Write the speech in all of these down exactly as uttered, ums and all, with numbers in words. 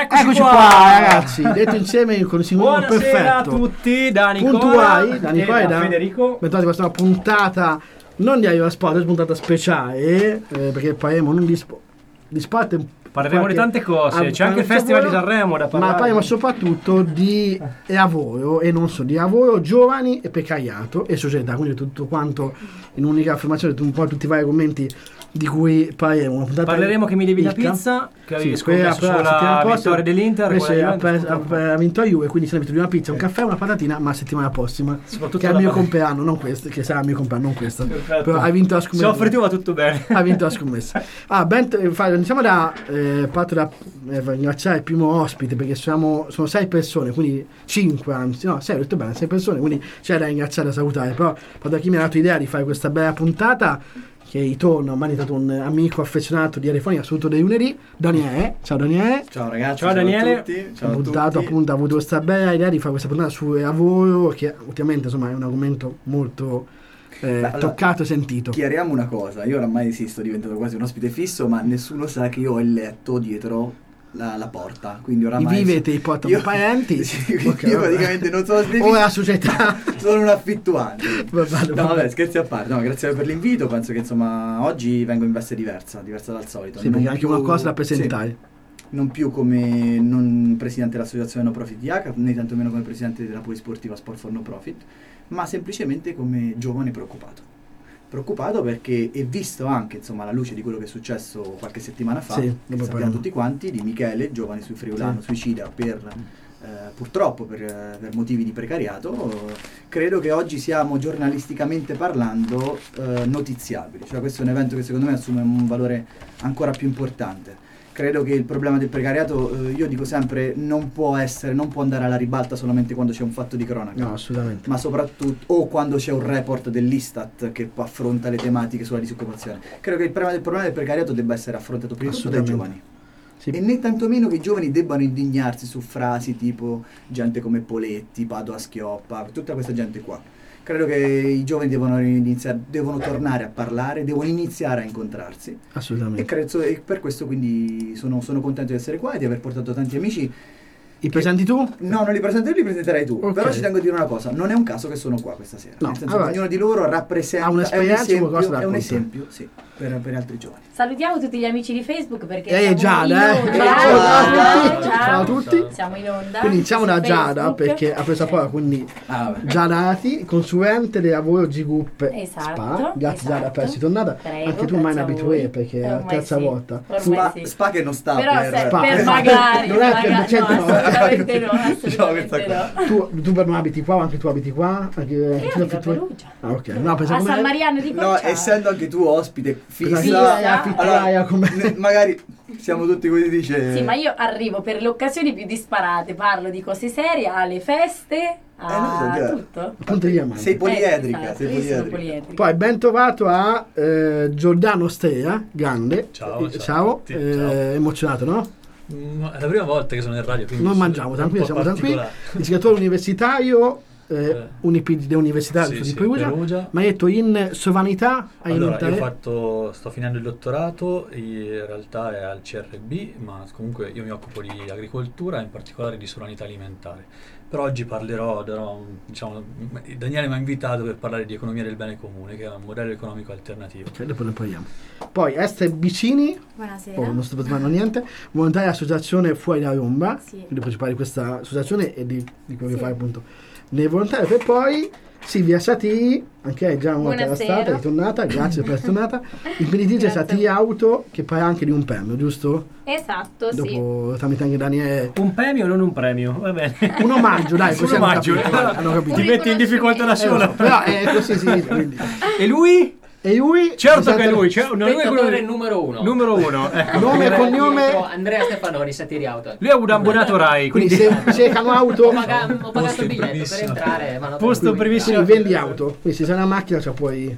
Eccoci, Eccoci qua. qua, ragazzi, detto insieme con il simbolo perfetto. Buonasera a tutti, da Nicola Puntuali, da Nicola e e da da Federico. Bentornati a questa puntata non di Arriva Sport, è una puntata speciale, eh, perché parleremo non di, spo- di sport. Parleremo di tante cose, ah, c'è anche il non so Festival voi, di Sanremo da parlare. Ma parliamo soprattutto di lavoro e non solo di lavoro, giovani e precariato e società, quindi tutto quanto in un'unica affermazione, un po' tutti i vari argomenti di cui parleremo. Una puntata Parleremo che mi devi la ricca. pizza, che avevi Sì, quella scommesso però la sulla settimana prossima, vittoria dell'Inter. invece quella ha, di pres- Juventus, ha- ha vinto la Juve, quindi se ne vinto di una pizza, un caffè, una patatina, ma settimana prossima, Soprattutto che è il la mio patatina. compleanno, non questo, che sarà il mio compleanno, non questo. Perfetto. Però hai vinto la Se scommessa. offri tu va tutto bene. Ha vinto la scommessa. Ah, ben, eh, fa- iniziamo da eh, parto da eh, ringraziare il primo ospite, perché siamo sono sei persone, quindi cinque anzi, no, sei, ho detto bene, sei persone, quindi c'è da ringraziare e da salutare. Però parto da chi mi ha dato l'idea di fare questa bella puntata, che ritorno, ormai è stato un amico affezionato di Arefonia, assoluto dei lunedì, Daniele. Ciao Daniele. Ciao ragazzi, Ciao, Daniele. a tutti. Ciao Ho a puntato tutti. appunto, ha avuto questa bella idea di fare questa puntata sul lavoro, che ultimamente insomma è un argomento molto eh, Beh, allora, toccato e sentito. Chiariamo una cosa, io oramai sì, sto diventato quasi un ospite fisso, ma nessuno sa che io ho il letto dietro la, la porta, quindi I oramai... vivete, i portano io- parenti. sì, Ok, io vabbè. praticamente non sono ospite O la fisso, società. sono un affittuante. Vabbè, No, vabbè. vabbè, scherzi a parte, no, grazie per l'invito, penso che insomma oggi vengo in veste diversa, diversa dal solito. Sì, perché Non anche più- una cosa da presentare. sì, non più come non presidente dell'associazione No Profit di A C A, né tantomeno come presidente della polisportiva Sport for No Profit, ma semplicemente come giovane preoccupato. Preoccupato perché, e visto anche insomma alla luce di quello che è successo qualche settimana fa, Sì, che dopo sappiamo parliamo. tutti quanti, di Michele, giovane sui friulano, Sì. suicida per eh, purtroppo per, eh, per motivi di precariato, eh, credo che oggi siamo giornalisticamente parlando eh, notiziabili, cioè questo è un evento che secondo me assume un valore ancora più importante. Credo che il problema del precariato, eh, io dico sempre, non può essere, non può andare alla ribalta solamente quando c'è un fatto di cronaca. No, assolutamente. Ma soprattutto, o quando c'è un report dell'Istat che affronta le tematiche sulla disoccupazione. Credo che il problema del, problema del precariato debba essere affrontato prima di tutto dai giovani. Sì. E né tantomeno che i giovani debbano indignarsi su frasi tipo gente come Poletti, Padoa Schioppa, tutta questa gente qua. Credo che i giovani devono iniziare, devono tornare a parlare, devono iniziare a incontrarsi. Assolutamente. E, credo, e per questo quindi sono, sono contento di essere qua e di aver portato tanti amici. I presenti tu? No, non li presento io, li presenterai tu. Ok. Però ci tengo a dire una cosa, non è un caso che sono qua questa sera. No, Nel senso allora, che ognuno di loro rappresenta, ha un'esperienza, è un qualcosa esempio, da è un raccontare. esempio sì, per, per altri giovani. Salutiamo tutti gli amici di Facebook perché Eh, siamo Giada, in eh. onda. Ciao, ciao, a tutti. Ciao a tutti. Siamo in onda. Quindi iniziamo da su Giada, Facebook. perché ha preso la parola, quindi Ah, vabbè. Giadati, consulente del lavoro G Group Esatto, Spa. Grazie esatto. Giada per essere tornata. Prego, Anche tu ormai grazie a un voi. abitué, perché è la Ormai terza sì. volta. Ormai Spa, sì. Spa che non sta Però per... se- Spa. per magari, Non è per magari- docente, no, no. assolutamente no, No, assolutamente questa no. Tu, tu per non abiti qua o anche tu abiti qua? Anche, Io anche tu abito a affittuai- Perugia. Ah, ok. No, A pensavo San come- Mariano di No, Corciano. essendo anche tu ospite fissa, Fissa. affittuaia, come- ne- magari siamo tutti come si dice... Sì, ma io arrivo per le occasioni più disparate, parlo di cose serie, alle feste, a Eh, non so, già. tutto. Punto di diamante. Sei poliedrica, Eh, esatto, sei io sono poliedrica. poliedrica. Poi ben trovato a eh, Giordano Stella, grande. Ciao, Eh, ciao a tutti, eh, ciao. emozionato, no? Mm, È la prima volta che sono in radio, quindi Non sono mangiamo, un tranquilli, po' siamo tranquilli. particolare. Ricercatore universitario, eh, Eh. Unipid dell'università Sì, di sì, Perugia. Perugia. Ma hai detto in sovranità hai Allora, io ho elementare? fatto, sto finendo il dottorato, in realtà è al C R B, ma comunque io mi occupo di agricoltura, in particolare di sovranità alimentare. Però oggi parlerò, darò un- diciamo, Daniele mi ha invitato per parlare di economia del bene comune, che è un modello economico alternativo. Ok, dopo ne parliamo. Poi Esther Bicini, Buonasera. oh, non sto parlando niente, volontaria associazione Fuori da Roma, Sì. quindi poi ci parli di questa associazione e di, di quello Sì. che fai appunto nei volontari. Per poi Silvia Sati, anche lei già una volta era Buonasera. stata, è ritornata, grazie per essere tornata. Imprenditrice Grazie. Sati Auto, che parla anche di un premio, giusto? Esatto, sì. Dopo tramite anche Daniele. Un premio o non un premio? Va bene. Un omaggio, dai, Un così hanno omaggio. capito, dai, hanno capito. Ti metti in difficoltà da Eh, sola. però è così si dice, quindi. E lui? E lui? Certo che è lui. Cioè, no, lui è quello Spettatore numero uno. numero uno. Ecco. Nome e cognome. Andrea Stefanoni, Satiri Auto. Lui è un abbonato Rai, Quindi quindi se cercano auto, Ho, paga- ho pagato Posto il biglietto per primissimo. entrare. Ma non Posto per primissimo. quindi vendi auto. Quindi se sei una macchina, cioè puoi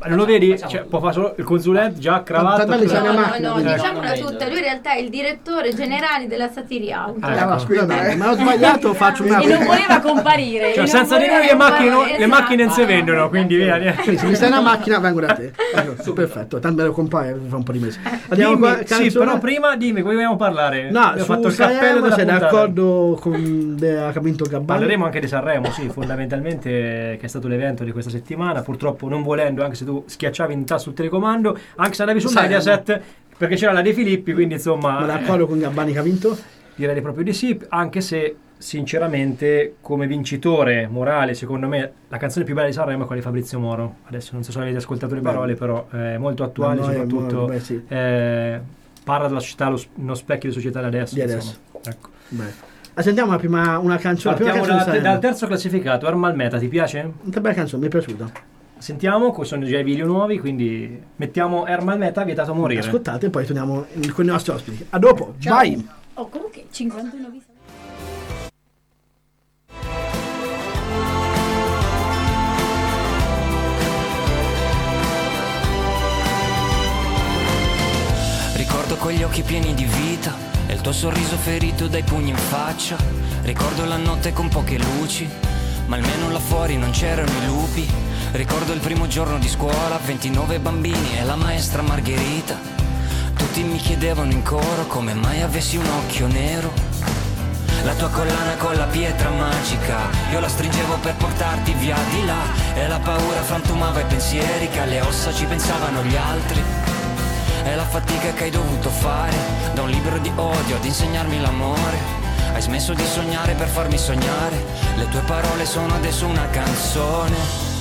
non lo vedi? Facciamo- Cioè, può fare solo il consulente, già cravatta. Tanto c'è cravatta. una No, macchina, no, quindi. no, diciamola Ecco. tutta. Lui in realtà è il direttore generale della Satiri Auto. Ah, Ah, va, ecco. scusate, ma ho sbagliato, faccio una E non voleva comparire. Cioè, e non senza di voleva noi le macchine, non- comparire, le macchine non si esatto. vendono, quindi via. via. Quindi se mi stai in una macchina vengo da te. Ecco, perfetto, tanto me lo compare fa un po' di mesi. Andiamo Dimmi, qua, sì, canzone? però prima dimmi, come vogliamo parlare? No, Abbiamo su fatto il cappello Sanremo della sei puntata. d'accordo con de, ha vinto Gabbani? Parleremo anche di Sanremo, sì, fondamentalmente che è stato l'evento di questa settimana, purtroppo non volendo, anche se tu schiacciavi in tasto sul telecomando, anche se andavi su Sai, Mediaset, perché c'era la De Filippi, quindi insomma Ma d'accordo con Gabbani che ha vinto? direi proprio di sì, anche se sinceramente come vincitore morale, secondo me la canzone più bella di Sanremo è quella di Fabrizio Moro. Adesso non so se avete ascoltato le parole, però è molto attuale, No, no, è soprattutto mo- beh, sì. eh, parla della società, lo, uno specchio di società di adesso. Di adesso. insomma. Ecco. Beh. Ah, sentiamo una prima una canzone, la prima Partiamo canzone da- di dal Sanremo. terzo classificato, Ermal Meta, ti piace? Una bella canzone, mi è piaciuta. Sentiamo, co- sono già i video nuovi, quindi mettiamo Ermal Meta, vietato a morire. Ascoltate e poi torniamo con i nostri ospiti. A dopo, vai! Oh, comunque cinquantuno visual. Ricordo quegli occhi pieni di vita e il tuo sorriso ferito dai pugni in faccia. Ricordo la notte con poche luci, ma almeno là fuori non c'erano i lupi. Ricordo il primo giorno di scuola, ventinove bambini e la maestra Margherita. Tutti mi chiedevano in coro come mai avessi un occhio nero. La tua collana con la pietra magica, io la stringevo per portarti via di là. E la paura frantumava i pensieri, che alle ossa ci pensavano gli altri. È la fatica che hai dovuto fare, da un libro di odio ad insegnarmi l'amore. Hai smesso di sognare per farmi sognare, le tue parole sono adesso una canzone.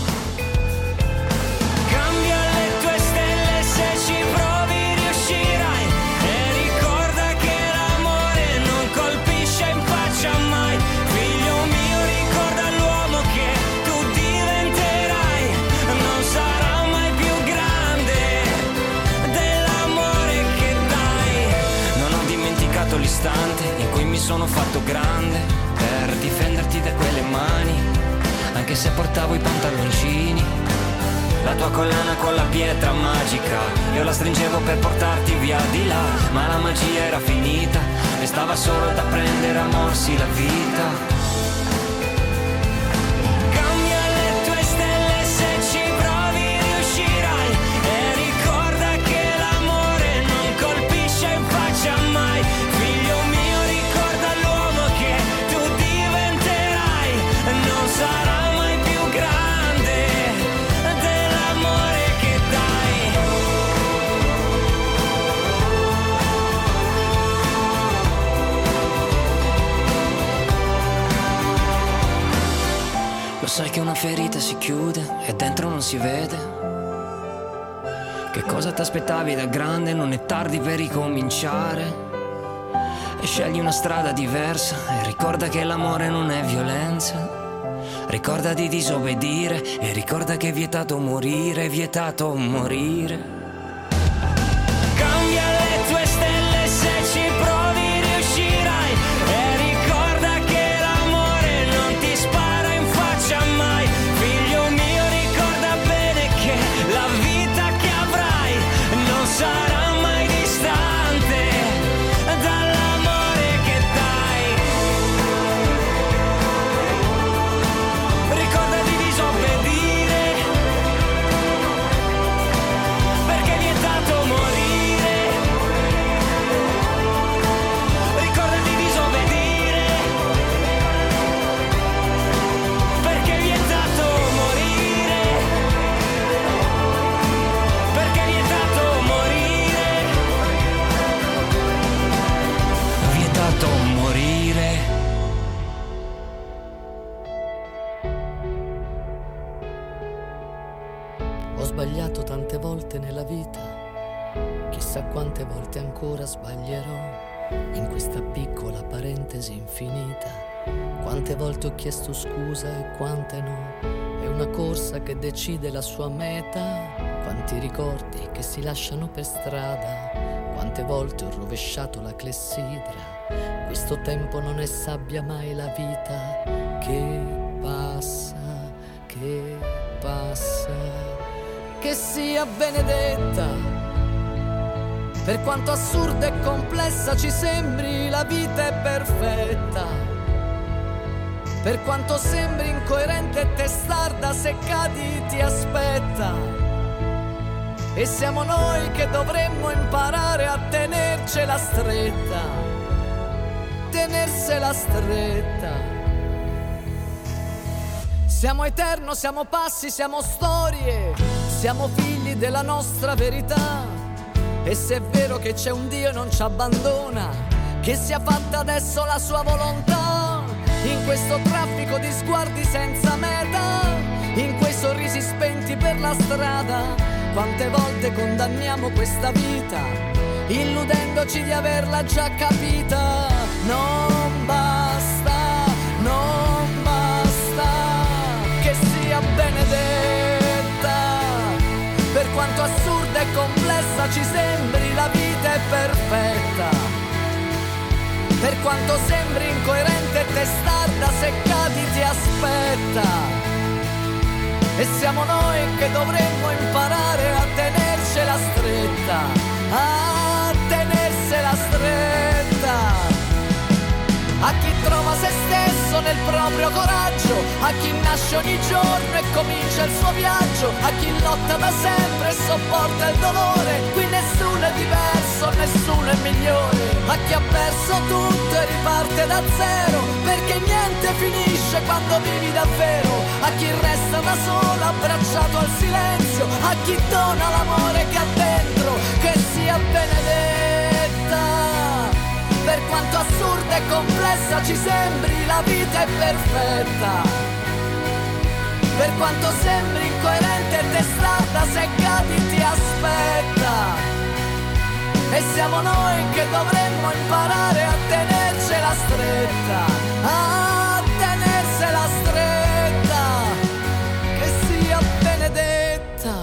Cambia le tue stelle se ci provi riuscirai. E ricorda che l'amore non colpisce in faccia mai. Figlio mio, ricorda l'uomo che tu diventerai. Non sarà mai più grande dell'amore che dai. Non ho dimenticato l'istante in cui mi sono fatto grande per difenderti da quelle mani, anche se portavo i pantaloncini. La tua collana con la pietra magica, io la stringevo per portarti via di là, ma la magia era finita e stava solo da prendere a morsi la vita. Cambia le tue stelle se ci provi riuscirai. E ricorda che l'amore non colpisce in faccia mai. Figlio mio, ricorda l'uomo che tu diventerai. Non sarà mai più grande dell'amore che dai. Lo sai che una ferita si chiude e dentro non si vede. Che cosa ti aspettavi da grande? Non è tardi per ricominciare. E scegli una strada diversa e ricorda che l'amore non è violenza. Ricorda di disobbedire e ricorda che è vietato morire, è vietato morire. Cambia le tue stelle se ci provi riuscirai. E ricorda che l'amore non ti spara in faccia mai. Figlio mio, ricorda bene che la vita che avrai non sarà mai distante dall'amore che dai. Ricorda di disobbedire, perché è vietato morire. Ricorda di disobbedire, perché è vietato morire. Perché è vietato morire. Vietato morire. Ho sbagliato tante volte nella vita, chissà quante volte ancora sbaglierò in questa piccola parentesi infinita. Quante volte ho chiesto scusa e quante no, è una corsa che decide la sua meta. Quanti ricordi che si lasciano per strada, quante volte ho rovesciato la clessidra. Questo tempo non è sabbia mai la vita che passa, che passa. che sia benedetta. Per quanto assurda e complessa ci sembri, la vita è perfetta. Per quanto sembri incoerente e testarda, se cadi ti aspetta. E siamo noi che dovremmo imparare a tenercela stretta, tenersela stretta. Siamo eterno, siamo passi, siamo storie, siamo figli della nostra verità. E se è vero che c'è un Dio e non ci abbandona, che sia fatta adesso la sua volontà. In questo traffico di sguardi senza meta, in quei sorrisi spenti per la strada, quante volte condanniamo questa vita, illudendoci di averla già capita. Non basta, non basta che sia benedetta. Per quanto assurda e complessa ci sembri, la vita è perfetta. Per quanto sembri incoerente e testarda, se cadi ti aspetta. E siamo noi che dovremmo imparare a tenercela stretta, a tenersela stretta. A chi trova se stesso nel proprio coraggio, a chi nasce ogni giorno e comincia il suo viaggio, a chi lotta da sempre e sopporta il dolore. Qui nessuno è diverso, nessuno è migliore. A chi ha perso tutto e riparte da zero, perché niente finisce quando vivi davvero. A chi resta da solo abbracciato al silenzio, a chi dona l'amore che ha dentro, che sia benedetta. Per quanto assurda e complessa ci sembri, la vita è perfetta. Per quanto sembri incoerente e testarda, se cadi ti aspetta. E siamo noi che dovremmo imparare a tenercela stretta, a tenersela stretta, che sia benedetta.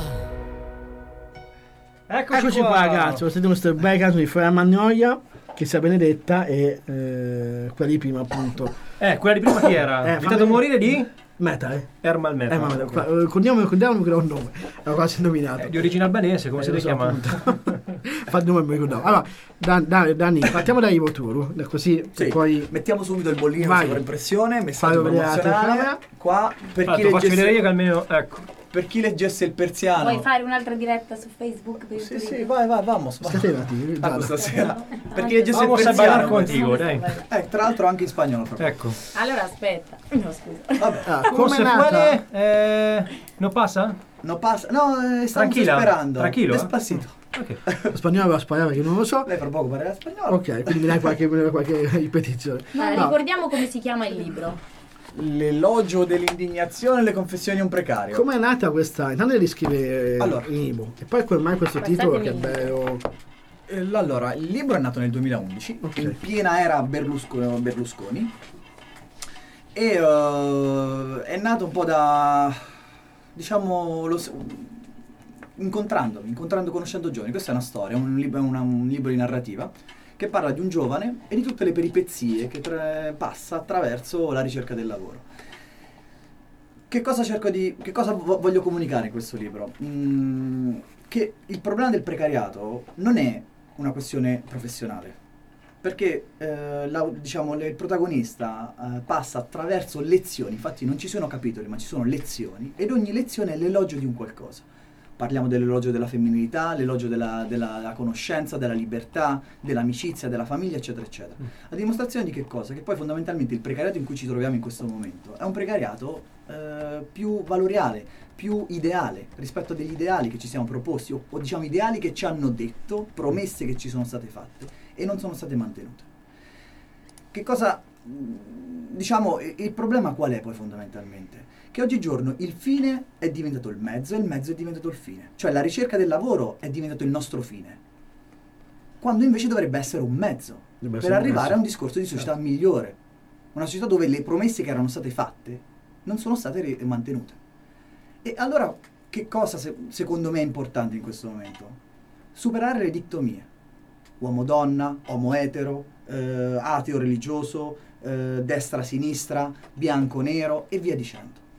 Eccoci, Eccoci qua, ragazzi, ho sentito questo bel caso di Fra Magnolia, che sia benedetta, e eh, quella di prima appunto. Eh, quella di prima chi era? Eh, Vietato fammi- morire di? Meta, eh? Ermal Meta. Eh, ma ricordiamo, ricordiamo che era un nome, era quasi indovinato. Eh, di origine albanese, come Eh, si lo so, chiama? appunto. Fa il nome, mi ricordavo. Allora, Dan, Dan, Dani, partiamo da Ivo Turu, così Sì, poi mettiamo subito il bollino Vai. sovraimpressione, Fai messaggio vedere la promozionale. telecamera. Qua per Allora, chi, te lo faccio vedere io leggesse, che almeno, ecco. per chi leggesse il persiano. Vuoi fare un'altra diretta su Facebook per il Sì, tuo sì, libro? vai, vai, vamos. va. scatenati. Ah, questa sera. Per chi No. leggesse il Vamos a persiano. bailar contigo, dai. Eh, tra l'altro anche in spagnolo proprio. Ecco. Allora aspetta. No, scusa. Vabbè. Ah, Come come è se nata? puede, eh, no pasa? No passa. No, eh, stavo Tranquilla? sperando. Tranquillo? Despacito. Ok. Spagnolo o spagnolo che non lo so. Lei fra poco parlerà spagnolo. Ok, quindi mi dai qualche, qualche ripetizione. Allora, No. ricordiamo come si chiama il libro. L'elogio dell'indignazione e le confessioni di un precario. Come è nata questa? Intanto devi scrivere Allora. in Ivo. E poi come mai questo Passatemi titolo che è il bello. Eh, Allora, il libro è nato nel duemilaundici, Ok. in piena era Berlusco- Berlusconi, e eh, è nato un po' da, diciamo, lo, s- incontrandomi, incontrando, conoscendo giovani. Questa è una storia, un, lib- una- un libro di narrativa che parla di un giovane e di tutte le peripezie che tra- passa attraverso la ricerca del lavoro. Che cosa cerco di, che cosa vo- voglio comunicare in questo libro? Mm, che il problema del precariato non è una questione professionale, perché eh, la- diciamo, le- il protagonista eh, passa attraverso lezioni, infatti non ci sono capitoli ma ci sono lezioni, ed ogni lezione è l'elogio di un qualcosa. Parliamo dell'elogio della femminilità, l'elogio della, della- della conoscenza, della libertà, dell'amicizia, della famiglia, eccetera, eccetera. A dimostrazione di che cosa? Che poi fondamentalmente il precariato in cui ci troviamo in questo momento è un precariato eh, più valoriale, più ideale, rispetto a degli ideali che ci siamo proposti, o, o diciamo ideali che ci hanno detto, promesse che ci sono state fatte e non sono state mantenute. Che cosa, mh, diciamo, il il problema qual è poi fondamentalmente? Che oggigiorno il fine è diventato il mezzo e il mezzo è diventato il fine. Cioè la ricerca del lavoro è diventato il nostro fine, quando invece dovrebbe essere un mezzo Dovrebbe per essere un arrivare mezzo. a un discorso di società migliore. Una società dove le promesse che erano state fatte non sono state re- mantenute. E allora che cosa se- secondo me è importante in questo momento? Superare le dittomie. Uomo-donna, uomo-etero, eh, ateo-religioso, eh, destra-sinistra, bianco-nero e via dicendo.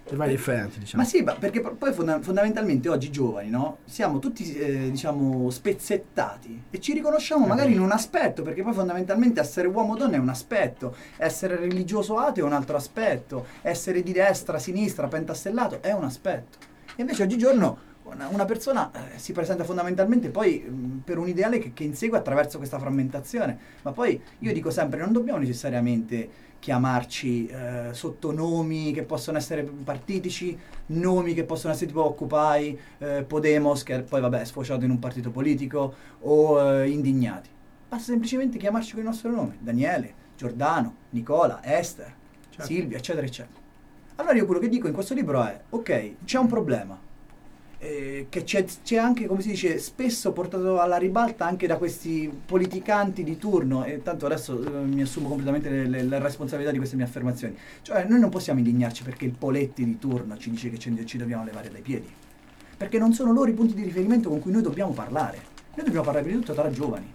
vari differenti, diciamo. Ma sì, ma perché poi fonda- fondamentalmente oggi giovani, no? Siamo tutti, eh, diciamo, spezzettati e ci riconosciamo magari in un aspetto, perché poi fondamentalmente essere uomo o donna è un aspetto, essere religioso ateo è un altro aspetto, essere di destra, sinistra, pentastellato è un aspetto. E invece oggigiorno una, una persona eh, si presenta fondamentalmente poi mh, per un ideale che, che insegue attraverso questa frammentazione. Ma poi io dico sempre, non dobbiamo necessariamente chiamarci eh, sotto nomi che possono essere partitici, nomi che possono essere tipo Occupy, eh, Podemos, che poi vabbè è sfociato in un partito politico, o eh, Indignati. Basta semplicemente chiamarci con il nostro nome: Daniele, Giordano, Nicola, Esther, certo. Silvia, eccetera eccetera. Allora io quello che dico in questo libro è: ok, c'è un problema eh, che c'è, c'è anche, come si dice, spesso portato alla ribalta anche da questi politicanti di turno, e tanto adesso eh, mi assumo completamente le, le, le responsabilità di queste mie affermazioni. Cioè noi non possiamo indignarci perché il Poletti di turno ci dice che ci, ci dobbiamo levare dai piedi, perché non sono loro i punti di riferimento con cui noi dobbiamo parlare. Noi dobbiamo parlare prima di tutto tra giovani.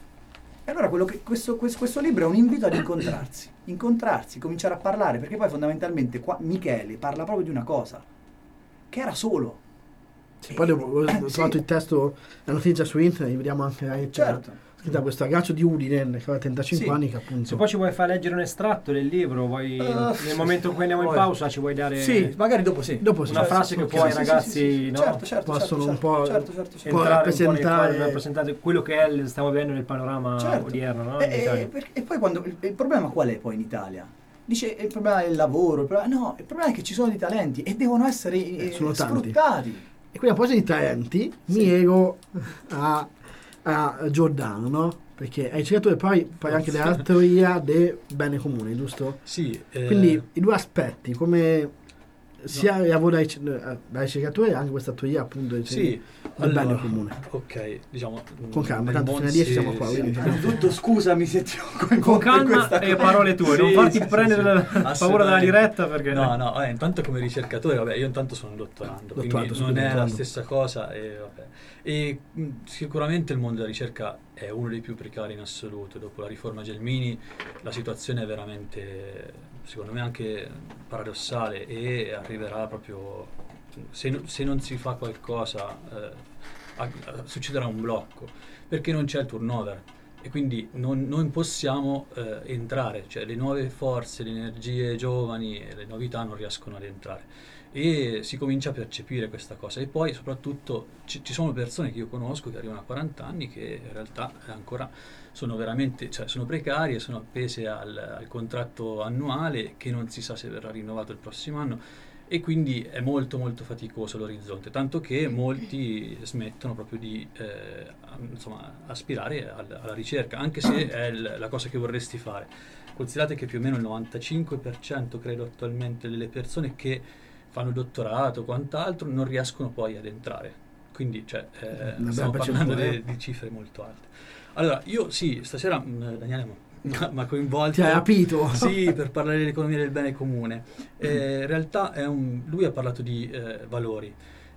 E allora quello che, questo, questo, questo libro è un invito ad incontrarsi, incontrarsi, cominciare a parlare, perché poi fondamentalmente qua Michele parla proprio di una cosa, che era solo. Sì, poi ho, ho eh, trovato sì. il testo, la notizia su internet, vediamo anche eh, certo. da questo ragazzo di Udine che aveva trentacinque Sì. anni, che appunto... Se poi ci vuoi far leggere un estratto del libro, vuoi, Uh, nel momento in cui andiamo in poi- pausa ci vuoi dare Sì, magari dopo sì. Dopo sì. una Certo, frase che ok. poi Sì, ragazzi sì, sì, sì. no, certo, certo, possono certo, un po' certo, certo, certo. può entrare un po' nei rappresentare- quadri, rappresentare quello che è, il- stiamo vedendo nel panorama Certo. odierno, no? E, In Italia. e, per- e poi quando il, il problema qual è poi in Italia? Dice il problema è il lavoro, il problema, no, il problema è che ci sono dei talenti e devono essere eh, sono tanti. sfruttati. E quindi a proposito di talenti, Sì. mi ero a, a Giordano, no? Perché hai cercato e poi poi anche della teoria del bene comune, giusto? Sì, eh, Quindi i due aspetti, come sia il lavoro dai, dai ricercatori e anche questa teoria appunto del, sì, del bene allora, comune. ok, diciamo Con calma, nel tanto mondo- fino a dieci sì, siamo qua, sì. quindi- Innanzitutto scusami se ti ho coinvolto Con in calma questa e cosa. parole tue, non Sì, farti sì, prendere sì, la sì. paura della Assolutamente. diretta perché No, no, eh, intanto come ricercatore, vabbè, io intanto sono dottorando, Dottorato, quindi scusa, non è la dottorando. stessa cosa e, vabbè. E mh, sicuramente il mondo della ricerca è uno dei più precari in assoluto. Dopo la riforma Gelmini la situazione è veramente, secondo me, anche paradossale e arriverà proprio, se, no- se non si fa qualcosa eh, a- a- succederà un blocco, perché non c'è il turnover. E quindi non, non possiamo eh, entrare, cioè le nuove forze, le energie giovani, le novità non riescono ad entrare. E si comincia a percepire questa cosa. E poi soprattutto ci, ci sono persone che io conosco che arrivano a quaranta anni che in realtà ancora sono veramente, cioè sono precarie, sono appese al, al contratto annuale che non si sa se verrà rinnovato il prossimo anno. E quindi è molto molto faticoso l'orizzonte, tanto che molti smettono proprio di eh, insomma, aspirare al, alla ricerca, anche se è l- la cosa che vorresti fare. Considerate che più o meno il novantacinque per cento credo attualmente delle persone che fanno dottorato o quant'altro non riescono poi ad entrare, quindi cioè, eh, Una stiamo bella parlando percentuale. di, di cifre molto alte. Allora io sì, stasera mh, Daniele mi ha coinvolto. Ti hai rapito? Sì, per parlare dell'economia del bene comune. Eh, in realtà è un, lui ha parlato di eh, valori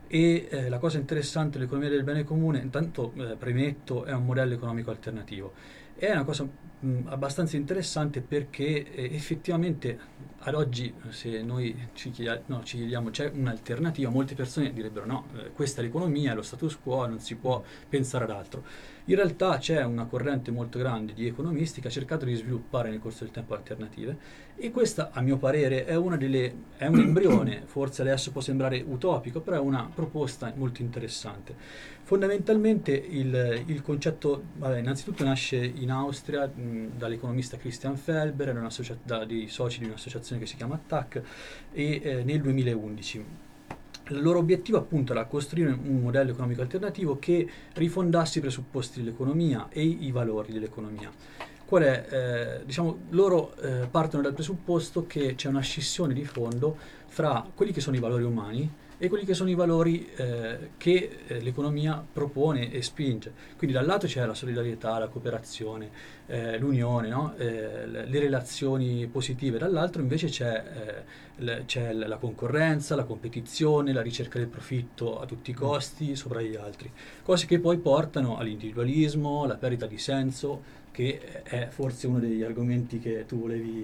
e eh, la cosa interessante dell'economia del bene comune, intanto eh, premetto, è un modello economico alternativo. È una cosa mh, abbastanza interessante perché eh, effettivamente ad oggi se noi ci chiediamo, no, ci chiediamo c'è un'alternativa, molte persone direbbero no, eh, questa è l'economia, è lo status quo, non si può pensare ad altro. In realtà c'è una corrente molto grande di economisti che ha cercato di sviluppare nel corso del tempo alternative e questa, a mio parere, è una delle è un embrione, forse adesso può sembrare utopico, però è una proposta molto interessante. Fondamentalmente il, il concetto, vabbè, innanzitutto nasce in Austria mh, dall'economista Christian Felber, da, da dei soci di un'associazione che si chiama Attac, e eh, nel duemilaundici. Il loro obiettivo appunto era costruire un modello economico alternativo che rifondasse i presupposti dell'economia e i valori dell'economia. Qual è? Eh, diciamo, loro eh, partono dal presupposto che c'è una scissione di fondo fra quelli che sono i valori umani e quelli che sono i valori eh, che eh, l'economia propone e spinge. Quindi da un lato c'è la solidarietà, la cooperazione, eh, l'unione, no? eh, le, le relazioni positive, dall'altro invece c'è, eh, le, c'è la concorrenza, la competizione, la ricerca del profitto a tutti i costi sopra gli altri, cose che poi portano all'individualismo, alla perdita di senso, che è forse uno degli argomenti che tu volevi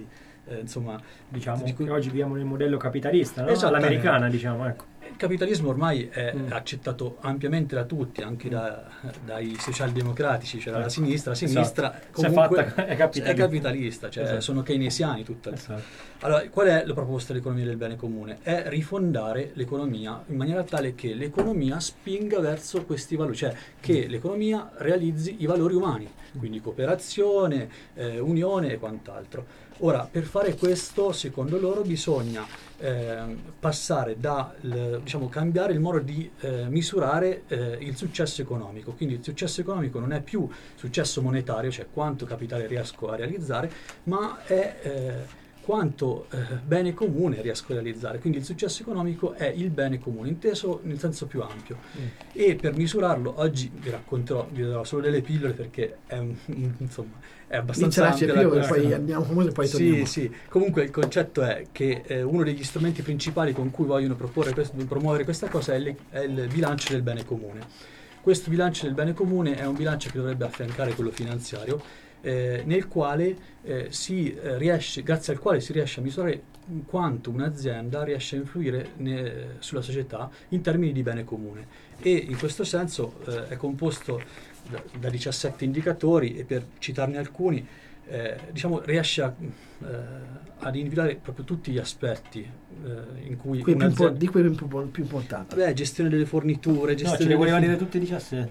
eh, insomma, diciamo di cui... che oggi viviamo nel modello capitalista, no? Esattamente. All'americana, diciamo, ecco. Il capitalismo ormai è Mm. accettato ampiamente da tutti, anche da, dai socialdemocratici, cioè dalla Ecco. sinistra. La sinistra Esatto. Si è comunque fatta- è capitalista. è capitalista, cioè Esatto. sono keynesiani tutte. Esatto. Allora, qual è la proposta dell'economia del bene comune? È rifondare l'economia in maniera tale che l'economia spinga verso questi valori, cioè che l'economia realizzi i valori umani, quindi cooperazione, eh, unione e quant'altro. Ora, per fare questo, secondo loro, bisogna eh, passare da, l, diciamo, cambiare il modo di eh, misurare eh, il successo economico. Quindi il successo economico non è più successo monetario, cioè quanto capitale riesco a realizzare, ma è eh, quanto eh, bene comune riesco a realizzare. Quindi il successo economico è il bene comune, inteso nel senso più ampio. Mm. E per misurarlo, oggi vi racconterò, vi darò solo delle pillole perché è, un, insomma, è abbastanza Inizierà ampia la più e poi questione. andiamo famosi e poi torniamo. Sì, sì. Comunque il concetto è che eh, uno degli strumenti principali con cui vogliono proporre questo, promuovere questa cosa è, le, è il bilancio del bene comune. Questo bilancio del bene comune è un bilancio che dovrebbe affiancare quello finanziario, eh, nel quale eh, si eh, riesce, grazie al quale si riesce a misurare quanto un'azienda riesce a influire ne, sulla società in termini di bene comune. E in questo senso eh, è composto da, da diciassette indicatori, e per citarne alcuni, eh, diciamo riesce a, eh, ad individuare proprio tutti gli aspetti eh, in cui Quei più un'azienda... impo- di quelli più, più importanti. Vabbè, gestione delle forniture, No, gestione ce ne voleva delle- dire tutti e diciassette.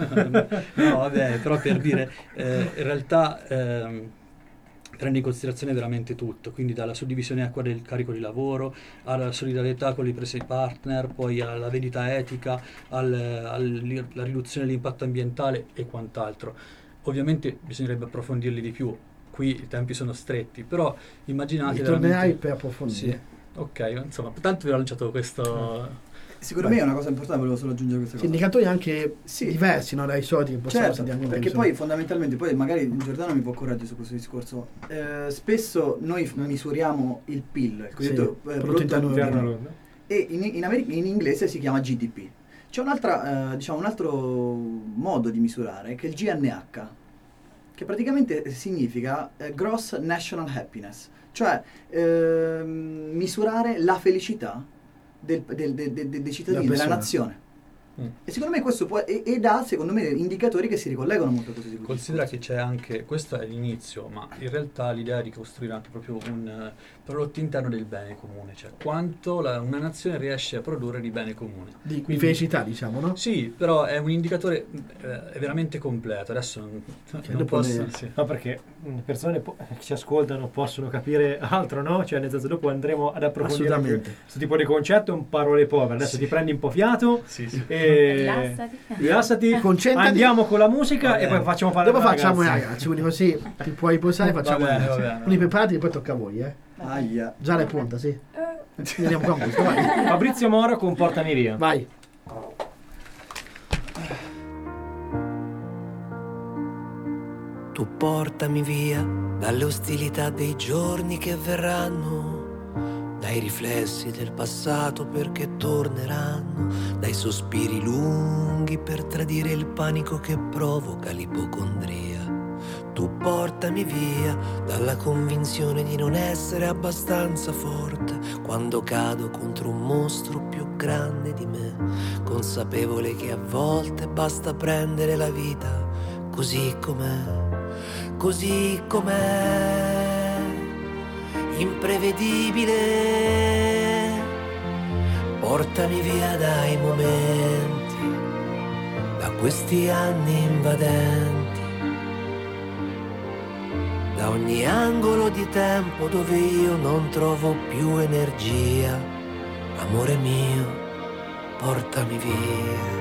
no, vabbè, però per dire, eh, in realtà ehm, prende in considerazione veramente tutto, quindi dalla suddivisione acqua del carico di lavoro, alla solidarietà con le imprese partner, poi alla vendita etica, al, al- alla riduzione dell'impatto ambientale e quant'altro. Ovviamente bisognerebbe approfondirli di più, qui i tempi sono stretti, però immaginate Tornerai veramente... per approfondire. Sì, ok, insomma, tanto vi ho lanciato questo... Secondo me è una cosa importante, volevo solo aggiungere questa Sì, cosa. indicatori anche Sì. diversi, no? Dai soliti che possiamo Certo, sentire anche perché insomma. poi fondamentalmente, poi magari Giordano mi può correggere su questo discorso, eh, spesso noi f- misuriamo il P I L, il cosiddetto Sì, eh, prodotto interno Interno lordo. lordo. e in, in, Ameri- in inglese si chiama G D P. C'è un'altra, eh, diciamo, un altro modo di misurare, che è il G N H, che praticamente significa eh, Gross National Happiness, cioè ehm, misurare la felicità del, del- del- del- dei cittadini, Della della persona. nazione. Mm. E secondo me questo può, e, e dà, secondo me, indicatori che si ricollegano molto a questo tipo di Considera discorso. che c'è anche, questo è l'inizio, ma in realtà l'idea è di costruire anche proprio un eh, prodotto interno del bene comune, cioè quanto la- una nazione riesce a produrre di bene comune. Di, di Quindi- felicità, diciamo, no? Sì, però è un indicatore eh, è veramente completo. Adesso non, non dopo posso... ne- sì. No, perché le persone po- che ci ascoltano possono capire altro, no? Cioè, nel senso, dopo andremo ad approfondire anche Assolutamente. questo tipo di concetto, un parole povere. Adesso Sì. ti prendi un po' fiato Sì, sì. e Rilassati. rilassati, Concentrati. andiamo con la musica Va e poi bene. facciamo parlare Dopo ai facciamo i ragazzi. ragazzi, quindi così ti puoi posare, Va facciamo i bene, ragazzi. va bene. Quindi preparati, poi tocca a voi, eh. Aia. Già le punta, sì. Andiamo con musica, vai. Fabrizio Moro con Portami via. Vai. Tu portami via dalle ostilità dei giorni che verranno, dai riflessi del passato perché torneranno, dai sospiri lunghi per tradire il panico che provoca l'ipocondria. Tu portami via dalla convinzione di non essere abbastanza forte quando cado contro un mostro più grande di me, consapevole che a volte basta prendere la vita così com'è. Così com'è, imprevedibile, portami via dai momenti, da questi anni invadenti, da ogni angolo di tempo dove io non trovo più energia. Amore mio, portami via.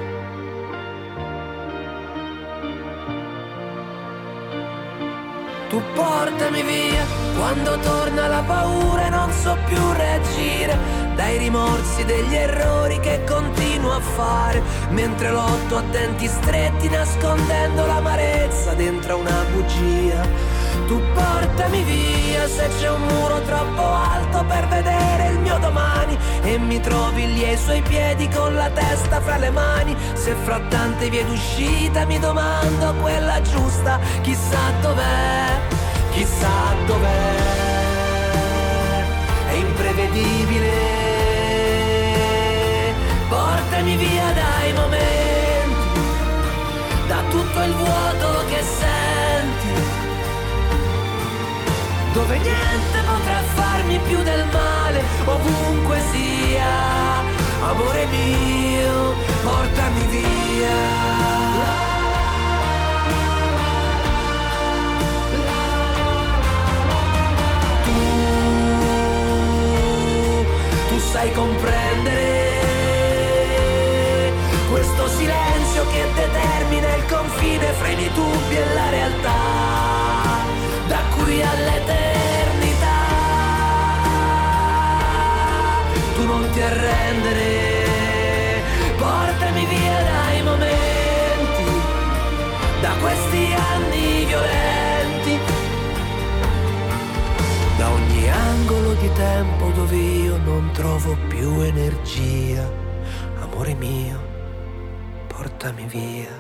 Tu portami via quando torna la paura e non so più reagire, dai rimorsi degli errori che continuo a fare, mentre lotto a denti stretti nascondendo l'amarezza dentro una bugia. Tu portami via se c'è un muro troppo alto per vedere il mio domani e mi trovi lì ai suoi piedi con la testa fra le mani. Se fra tante vie d'uscita mi domando quella giusta, chissà dov'è, chissà dov'è. imprevedibile. Portami via dai momenti, da tutto il vuoto che senti, dove niente potrà farmi più del male, ovunque sia. Amore mio, portami via. Sai comprendere questo silenzio che determina il confine fra i miei dubbi e la realtà, da qui all'eternità. Tu non ti arrendere, portami via dai momenti, da questi anni violenti, da ogni angolo di tempo dove io non trovo più energia. Amore mio, portami via.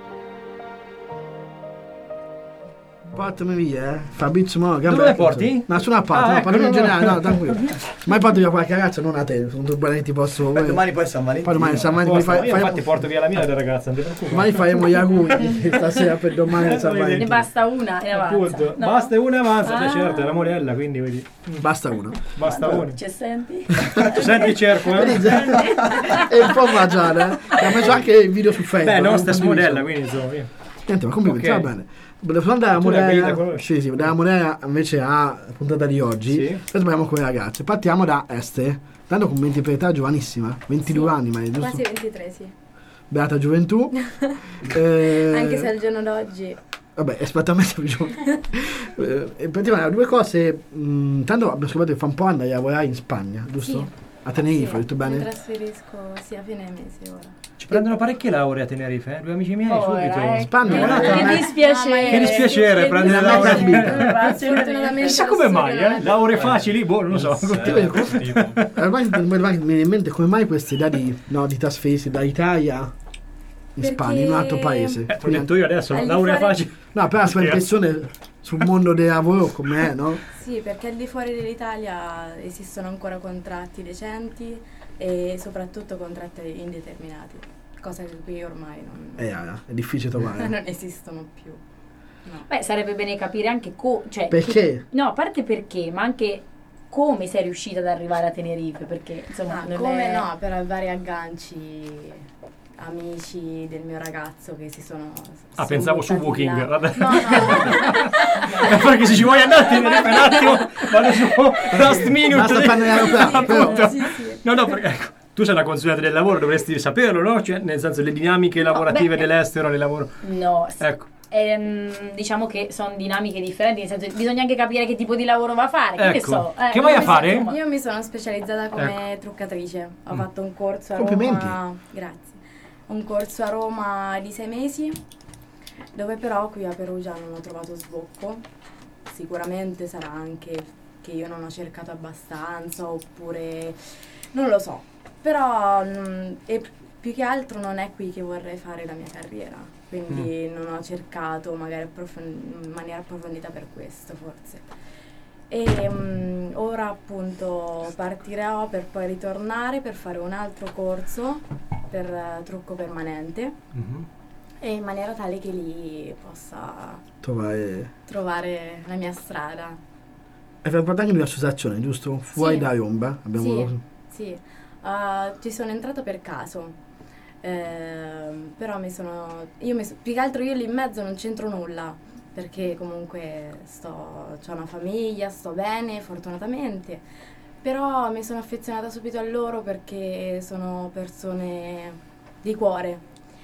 Portami via, eh. Fabrizio Moro. Dove le porti? No, sono a parte, Ah, no, ecco, parlo in no, generale, no. no, tranquillo. Mai porto via qualche ragazza, non a te, sono due buoni, ti posso. Beh, domani poi è San Valentino. Poi domani è San Valentino. Posto, fai- io fai- infatti porto via la mia delle ragazze, non ti preoccupare. Domani faremo gli auguri stasera per domani è San Ne Valentino. basta una e avanza. Appunto, No. basta e una avanza, Ah. cioè, certo, è la Morella, quindi vedi. Basta uno. Basta una. Ci senti? Tu senti il cerco, eh? È un po' mangiare, eh. Ho messo anche il video su Facebook. Beh, no, non stessa condiviso. modella, quindi insomma, via. Niente, ma complimenti, Ok. va bene. Volevo andare a Tu l'hai bella, Morella. conosci? Sì, sì, da Morella invece a puntata di oggi. Sì. Adesso parliamo con le ragazze. Partiamo da Este. Tanto complimenti per età giovanissima, ventidue anni, ma è giusto? Quasi ventitré, sì. Beata gioventù. Eh, Anche se al giorno d'oggi. Vabbè, esattamente più giovane. Eh, e praticamente due cose. Mh, tanto abbiamo scoperto che fa un po' andare a lavorare in Spagna, giusto? Sì. A Tenerife, Sì, ho detto bene? Mi trasferisco sì, a fine mese ora. Ci prendono parecchie lauree a Tenerife, eh? Due amici miei Oh, subito. ecco. Spagna, Che guardate, eh. dispiacere. Che dispiacere prendere la laurea. Fortunatamente Chissà come mai, eh? Lauree facili, boh, non lo so. Eh, tipo. Ormai mi viene in mente come mai questa idea di, no, di trasferirsi dall'Italia in Perché- Spagna, in un altro paese. Eh, te l'ho Quindi- detto io adesso, Al di laurea fuori- facile. no, però la sua impressione sul mondo del lavoro com'è, no? Sì, perché al di fuori dell'Italia esistono ancora contratti decenti e soprattutto contratti indeterminati, cosa che qui ormai non, Eh, è difficile trovare. non esistono più. No. Beh, sarebbe bene capire anche co- cioè, Perché? che- no, a parte perché, ma anche come sei riuscita ad arrivare a Tenerife, perché insomma Ah, non come è... no, per vari agganci, amici del mio ragazzo che si sono Ah, pensavo su buttati Booking. là. Vabbè. No, no. Perché se ci vuoi andare a Tenerife un attimo, vado su last minute. Basta prendere l'aeroplano, Appunto. Sì, sì. No, no, perché ecco, tu sei una consulente del lavoro, dovresti saperlo, no? Cioè, nel senso, le dinamiche lavorative beh, dell'estero nel lavoro. No, sì. Ecco. Ehm, diciamo che sono dinamiche differenti, nel senso bisogna anche capire che tipo di lavoro va a fare, che ne Ecco. so. eh, Che vai a come si- fare? insomma. Io mi sono specializzata come truccatrice, ho Mm. fatto un corso a Complimenti. Roma, grazie, un corso a Roma di sei mesi, dove però qui a Perugia non ho trovato sbocco, sicuramente sarà anche che io non ho cercato abbastanza oppure non lo so, però mm, e più che altro non è qui che vorrei fare la mia carriera, quindi non ho cercato magari approfon- in maniera approfondita per questo forse. E mm, ora appunto partirò per poi ritornare per fare un altro corso per eh, trucco permanente Mhm. e in maniera tale che lì possa Trovare. trovare la mia strada. E fai parte anche di un'associazione, giusto? Fuori Sì. da Roma. Abbiamo. Sì, sì. Uh, ci sono entrata per caso, ehm, però mi sono, io mi so- più che altro io lì in mezzo non c'entro nulla, perché comunque sto, ho una famiglia, sto bene fortunatamente, però mi sono affezionata subito a loro perché sono persone di cuore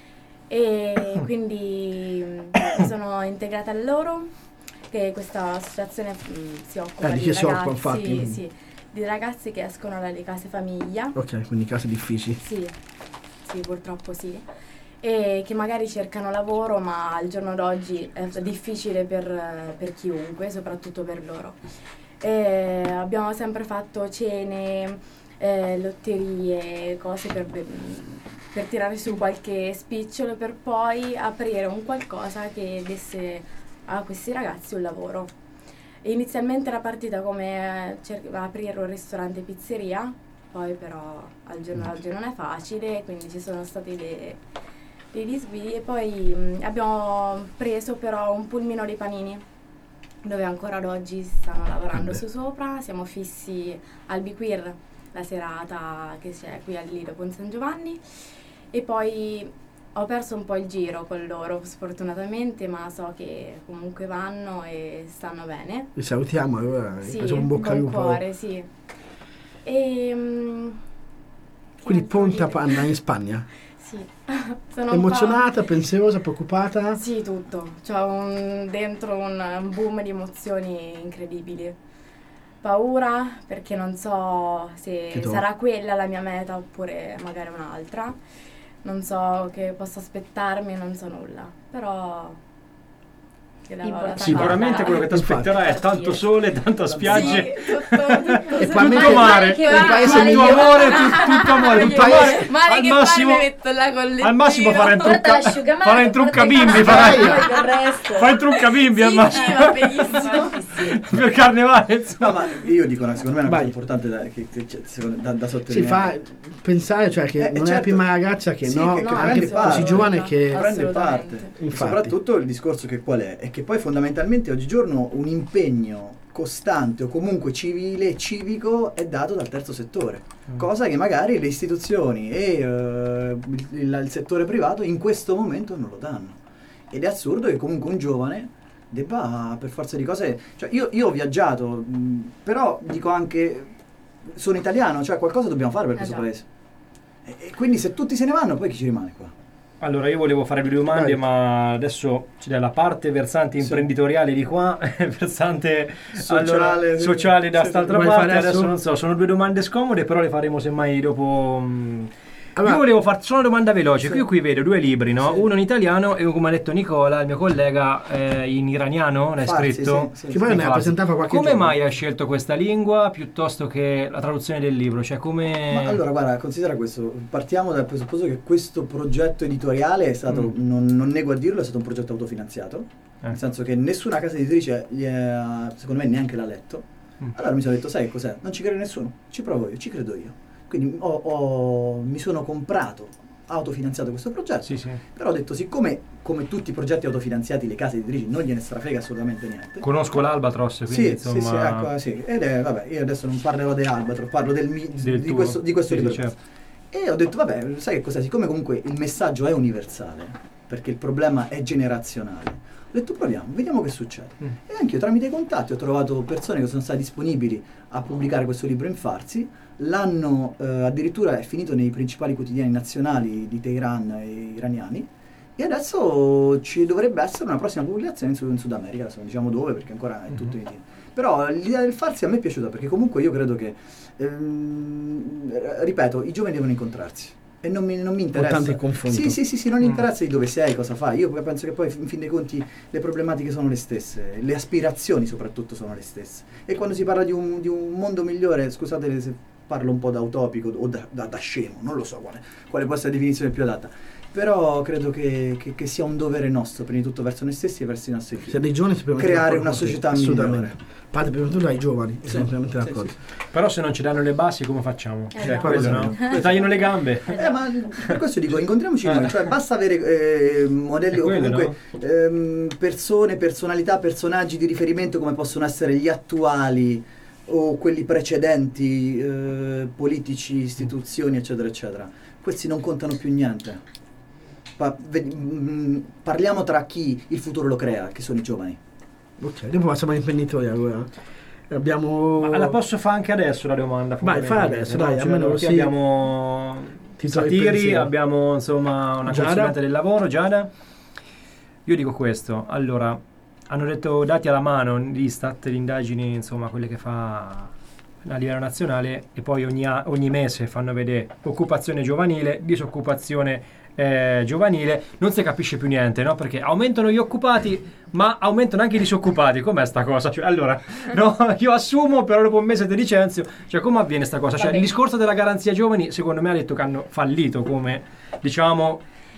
e quindi mm, mi sono integrata a loro, che questa associazione mm, si occupa Eh, di di chi si occupa, ragazzi, infatti. sì, di ragazzi che escono dalle case famiglia. Ok, quindi case difficili. Sì, sì, purtroppo sì. E che magari cercano lavoro, ma al giorno d'oggi è difficile per, per chiunque, soprattutto per loro. E abbiamo sempre fatto cene, eh, lotterie, cose per, per tirare su qualche spicciolo per poi aprire un qualcosa che desse a questi ragazzi un lavoro. Inizialmente era partita come cer- aprire un ristorante pizzeria, poi però al giorno d'oggi non è facile, quindi ci sono stati dei, dei disguidi e poi mh, abbiamo preso però un pulmino di panini, dove ancora ad oggi stanno lavorando su sopra. Siamo fissi al Biquir, la serata che c'è qui al Lido Ponte San Giovanni, e poi ho perso un po' il giro con loro sfortunatamente, ma so che comunque vanno e stanno bene. Li salutiamo allora, Sì, facciamo un bocca al buon lupo. cuore, sì. E, um, Quindi pronta per andare in Spagna? Sì. Sono un Emozionata, pensierosa, preoccupata? Sì, tutto. C'ho un, dentro un, un boom di emozioni incredibili. Paura perché non so se Che sarà quella la mia meta oppure magari un'altra. Non so che posso aspettarmi, non so nulla. Però che la- la- Sicuramente quello che ti aspetterà è tanto sole, tanta spiagge, Sì, tutto, tutto, E tutto. qua tutto mare, che il va, paese mare tutto che va. amore, tu- tutto amore, tutto amore. Mare Al che massimo, fa, mi metto là con le al massimo farai un Porta trucca, l'asciugamano, farai un trucca porta i bimbi, panni, farai, poi il resto. fai un trucca bimbi al Sì, massimo sì, va benissimo. per carnevale. No, insomma. ma io dico, una- secondo me è una Vai. cosa importante da, che, che c'è- secondo- da, da Si sottolineare. fa pensare, cioè, che Eh, non è certo. la prima ragazza che Sì, no, che- che anche prende parte. così giovane che prende Assolutamente. parte. E Infatti. soprattutto il discorso che qual è? È che poi fondamentalmente oggigiorno un impegno costante o comunque civile e civico è dato dal terzo settore, Mm. cosa che magari le istituzioni e eh, il, il- il settore privato in questo momento non lo danno. Ed è assurdo che comunque un giovane debba per forza di cose, cioè io, io ho viaggiato, mh, però dico anche sono italiano, cioè qualcosa dobbiamo fare per Eh questo già. paese. E, e quindi se tutti se ne vanno, poi chi ci rimane qua? Allora io volevo fare due domande, Vai. ma adesso c'è la parte versante Sì. imprenditoriale di qua e versante Sociale, allora, sì. sociale da Sì, quest'altra vuoi parte. fare adesso? Adesso non so, sono due domande scomode, però le faremo semmai dopo. mh. Allora- Io volevo farti solo una domanda veloce. Sì. Io qui vedo due libri, no? Sì. Uno in italiano e uno, come ha detto Nicola, il mio collega, eh, in iraniano, l'hai Farsi, scritto. sì, sì, che sì. poi ne ha Infatti. presentato qualche Come giorno. mai hai scelto questa lingua piuttosto che la traduzione del libro? Cioè come... Ma allora guarda, considera questo, partiamo dal presupposto che questo progetto editoriale è stato, Mm. non, non nego a dirlo, è stato un progetto autofinanziato, Eh. nel senso che nessuna casa editrice, gli è- secondo me neanche l'ha letto. Mm. Allora mi sono detto, sai cos'è? Non ci crede nessuno, ci provo io, ci credo io. Quindi ho- ho- mi sono comprato, autofinanziato questo progetto, Sì, sì. però ho detto, siccome come tutti i progetti autofinanziati le case editrici non gliene strafrega assolutamente niente. Conosco l'Albatros, quindi Sì, insomma... sì, sì, ecco, sì. Ed è, vabbè, io adesso non parlerò dell'Albatro, parlo del mi- Del di, tuo. questo, di questo Sì, libro. sì, certo. E ho detto, vabbè, sai che cos'è? Siccome comunque il messaggio è universale, perché il problema è generazionale, ho detto proviamo, vediamo che succede. Mm. E anche io tramite i contatti ho trovato persone che sono state disponibili a pubblicare questo libro in farsi. L'anno eh, addirittura è finito nei principali quotidiani nazionali di Teheran e iraniani. E adesso ci dovrebbe essere una prossima pubblicazione in, Sud- in Sud America, adesso non diciamo dove perché ancora è tutto in tiro. Però l'idea del farsi a me è piaciuta perché comunque io credo che, ehm, ripeto, i giovani devono incontrarsi e non mi, non mi interessa. tanto il confronto. Sì, sì, sì, sì, non Mm. interessa di dove sei, cosa fai. Io penso che poi in fin dei conti le problematiche sono le stesse, le aspirazioni soprattutto sono le stesse. E quando si parla di un, di un mondo migliore, scusate se parlo un po' da utopico o da, da, da scemo, non lo so quale, quale può essere la definizione più adatta. Però credo che, che, che sia un dovere nostro, prima di tutto verso noi stessi e verso i nostri figli. Se dei giovani si prima Creare d'accordo una con te, società assolutamente. migliore. Parte prima di tutto dai giovani, Sì, sono pienamente sì, d'accordo. sì. Però se non ci danno le basi come facciamo? Eh, Cioè, no. quello, no? Ci tagliano le gambe. Eh, ma per questo dico, incontriamoci Eh. noi, cioè basta avere eh, modelli È o quello, comunque ehm, persone, personalità, personaggi di riferimento come possono essere gli attuali o quelli precedenti, eh, politici, istituzioni, eccetera, eccetera. Questi non contano più niente. Pa- ved- mh, parliamo tra chi il futuro lo crea, che sono i giovani. Ok, dopo passiamo all'imprenditore allora. Abbiamo... Ma la posso fare anche adesso la domanda? Vai, fai adesso, dai, Cioè, almeno qui così abbiamo ti trovi il Satiri, pensiero. abbiamo insomma una Giada. consulente del lavoro, Giada. Io dico questo, allora, hanno detto dati alla mano l'Istat, le indagini, insomma, quelle che fa a livello nazionale, e poi ogni, a- ogni mese fanno vedere occupazione giovanile, disoccupazione eh, giovanile, non si capisce più niente, no? Perché aumentano gli occupati, ma aumentano anche i disoccupati. Com'è sta cosa? Cioè, allora, no, io assumo, però dopo un mese ti licenzio. Cioè, come avviene sta cosa? Cioè, Vabbè. il discorso della garanzia giovani, secondo me, ha detto che hanno fallito come, diciamo,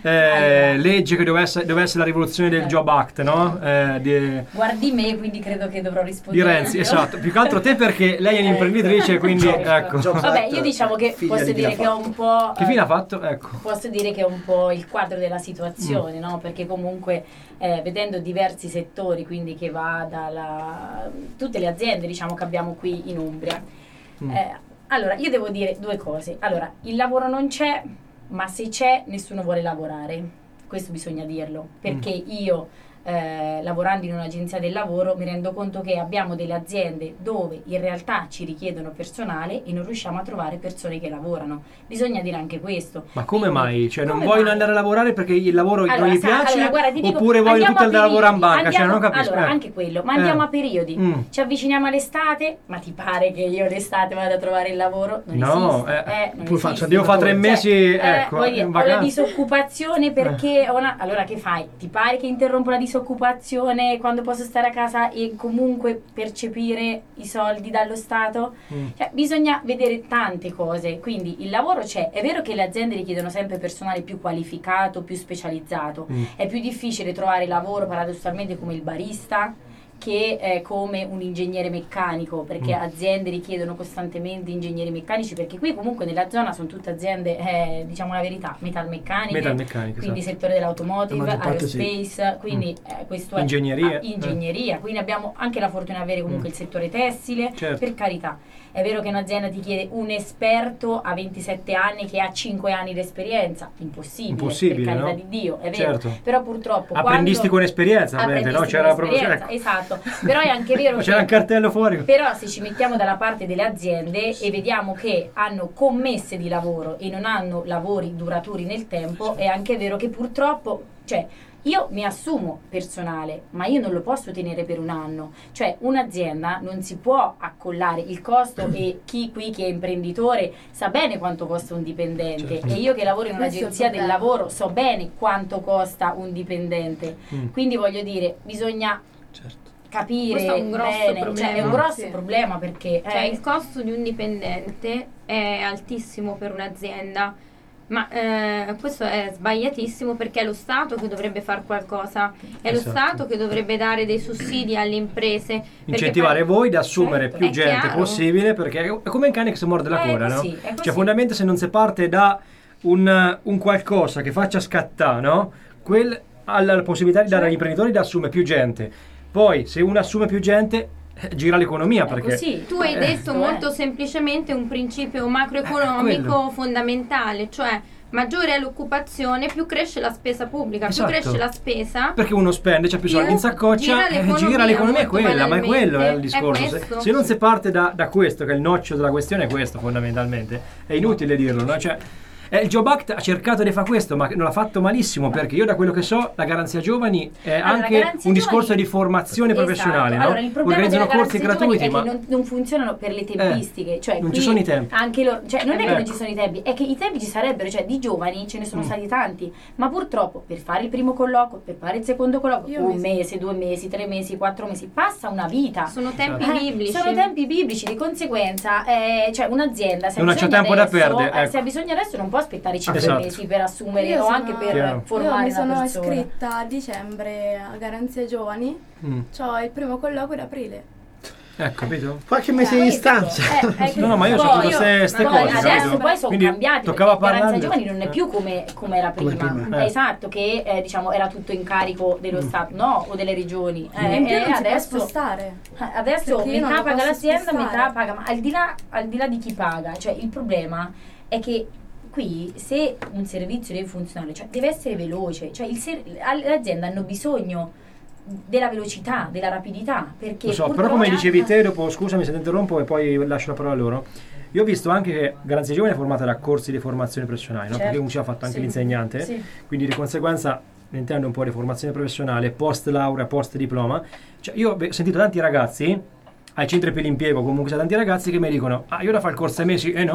eh, legge che doveva essere, doveva essere la rivoluzione del Job Act, no? Eh, di, Guardi me, quindi credo che dovrò di rispondere. Renzi, io. esatto. Più che altro te perché lei è un'imprenditrice, quindi ecco. Vabbè, io diciamo che Figlia posso di dire chi che l'ha ho un po'... Che fine ha fatto? Ecco. Posso dire che è un po' il quadro della situazione, no? Perché comunque eh, vedendo diversi settori, quindi che va dalla tutte le aziende, diciamo, che abbiamo qui in Umbria. Mm. Eh, allora, io devo dire due cose. Allora, il lavoro non c'è, ma se c'è nessuno vuole lavorare. Questo bisogna dirlo, perché io eh, lavorando in un'agenzia del lavoro mi rendo conto che abbiamo delle aziende dove in realtà ci richiedono personale e non riusciamo a trovare persone che lavorano. Bisogna dire anche questo. Ma come Quindi, mai? Cioè non come vogliono mai? andare a lavorare perché il lavoro Allora, non gli sa- piace? allora, guarda, ti dico, oppure vogliono andiamo tutti a andare a lavorare in periodi, banca? Cioè non andiamo- capisco. Allora, eh. anche quello, ma Eh. andiamo a periodi. Mm. Ci avviciniamo all'estate, ma ti pare che io l'estate vada a trovare il lavoro? Non No, esiste. eh, eh, non poi faccio- esiste. Devo fare tre Cioè, mesi, eh, ecco, voglio dire, in ho la vacanza. disoccupazione perché ho una... Allora che fai? Ti pare che interrompo la disoccupazione quando posso stare a casa e comunque percepire i soldi dallo Stato? Mm. Cioè, bisogna vedere tante cose, quindi il lavoro c'è. È vero che le aziende richiedono sempre personale più qualificato, più specializzato. Mm. È più difficile trovare lavoro paradossalmente come il barista che eh, come un ingegnere meccanico, perché Mm. aziende richiedono costantemente ingegneri meccanici, perché qui comunque nella zona sono tutte aziende, eh, diciamo la verità, metalmeccaniche, Metalmeccaniche, quindi esatto. settore dell'automotive, La maggior parte sì. aerospace, quindi eh, questo è Ingegneria, ah, ingegneria, quindi abbiamo anche la fortuna di avere comunque Mm. il settore tessile, Certo. per carità. È vero che un'azienda ti chiede un esperto a ventisette anni che ha cinque anni di esperienza, impossibile, Impossibile, per carità no? di Dio, è vero, Certo. però purtroppo Apprendisti quando... con esperienza, vedete, no? Apprendisti C'era con proprio esperienza, ecco. esatto, però è anche vero C'era un che cartello fuori. però se ci mettiamo dalla parte delle aziende e vediamo che hanno commesse di lavoro e non hanno lavori duraturi nel tempo, è anche vero che purtroppo, cioè io mi assumo personale, ma io non lo posso tenere per un anno. Cioè un'azienda non si può accollare il costo e chi qui che è imprenditore sa bene quanto costa un dipendente Certo. e io che lavoro in Questo è il un'agenzia del problema. lavoro so bene quanto costa un dipendente. Mm. Quindi voglio dire, bisogna Certo. capire Questo è un grosso bene, problema. cioè è un grosso Sì. problema perché Cioè, eh, il costo di un dipendente è altissimo per un'azienda, ma eh, questo è sbagliatissimo perché è lo Stato che dovrebbe fare qualcosa, è lo Esatto. Stato che dovrebbe dare dei sussidi alle imprese. perché Incentivare poi- voi ad assumere Certo. più È gente chiaro. possibile, perché è come un cane che si morde la È coda, così, no? è così. Cioè fondamentalmente se non si parte da un, un qualcosa che faccia scattare, no? Quel ha la possibilità di dare agli imprenditori di assumere più gente. Poi se uno assume più gente eh, gira l'economia, è perché così. Tu hai Eh, detto questo molto è. semplicemente un principio Eh, macroeconomico quello. fondamentale, cioè maggiore è l'occupazione, più cresce la spesa pubblica, Esatto. più cresce la spesa. perché uno spende, c'ha più soldi in saccoccia, gira eh, l'economia gira l'economia è molto quella, ma è quello è il banalmente, discorso. è Se, questo. se non si parte da, da questo, che è il noccio della questione, è questo fondamentalmente. È inutile dirlo, no? Cioè, eh, il Job Act ha cercato di fare questo, ma non l'ha fatto malissimo, perché io da quello che so, la garanzia giovani è Allora, la anche garanzia un discorso giovani- di formazione Esatto. professionale, no? Allora, il problema Organizzano delle corsi garanzie giovani gratuiti, è ma che non, non funzionano per le tempistiche, cioè non qui ci sono i tempi. Anche loro, cioè, non è che non Ecco. ci sono i tempi, è che i tempi ci sarebbero, cioè di giovani ce ne sono Mm. stati tanti, ma purtroppo per fare il primo colloquio, per fare il secondo colloquio, Io un mi- mese, due mesi, tre mesi, quattro mesi, passa una vita. Sono tempi Eh, biblici. Sono tempi biblici, di conseguenza, eh, cioè un'azienda se ha Non c'è bisogno tempo da adesso, perdere, eh, ecco. se ha bisogno adesso non può aspettare cinque Esatto. mesi per assumere Io o sono- anche per Chiaro. formare Io mi una sono persona. iscritta a dicembre a Garanzia Giovani, Mm. ho il primo colloquio ad aprile. Ecco, capito? Qualche mese Eh, di questo, distanza. eh, eh, No, no, ma io poi- so tutte queste- ste poi cose, adesso capito? poi sono Quindi cambiati, toccava perché Garanzia parlarne. Giovani non è più come, come era Come prima, prima. Eh. esatto, che eh, diciamo era tutto in carico dello Mm. Stato, no, o delle regioni. Eh, e in più eh, non si può adesso spostare. eh, adesso Perché io non metà lo paga posso l'azienda, spostare. metà paga, ma al di là, al di là di chi paga, cioè il problema è che qui se un servizio deve funzionare, cioè deve essere veloce, cioè il ser- le aziende hanno bisogno della velocità, della rapidità, perché Lo so, però purtroppo- come dicevi te, dopo scusami se ti interrompo e poi lascio la parola a loro. Io ho visto anche che Garanzia Giovani è formata da corsi di formazione professionale, no? Certo, Perché comunque ha fatto anche sì, l'insegnante, sì. quindi di conseguenza intendo un po' di formazione professionale, post laurea, post diploma. Cioè, io ho sentito tanti ragazzi ai centri per l'impiego, comunque sia tanti ragazzi che mi dicono: ah, io da fare il corso sei mesi, e eh no.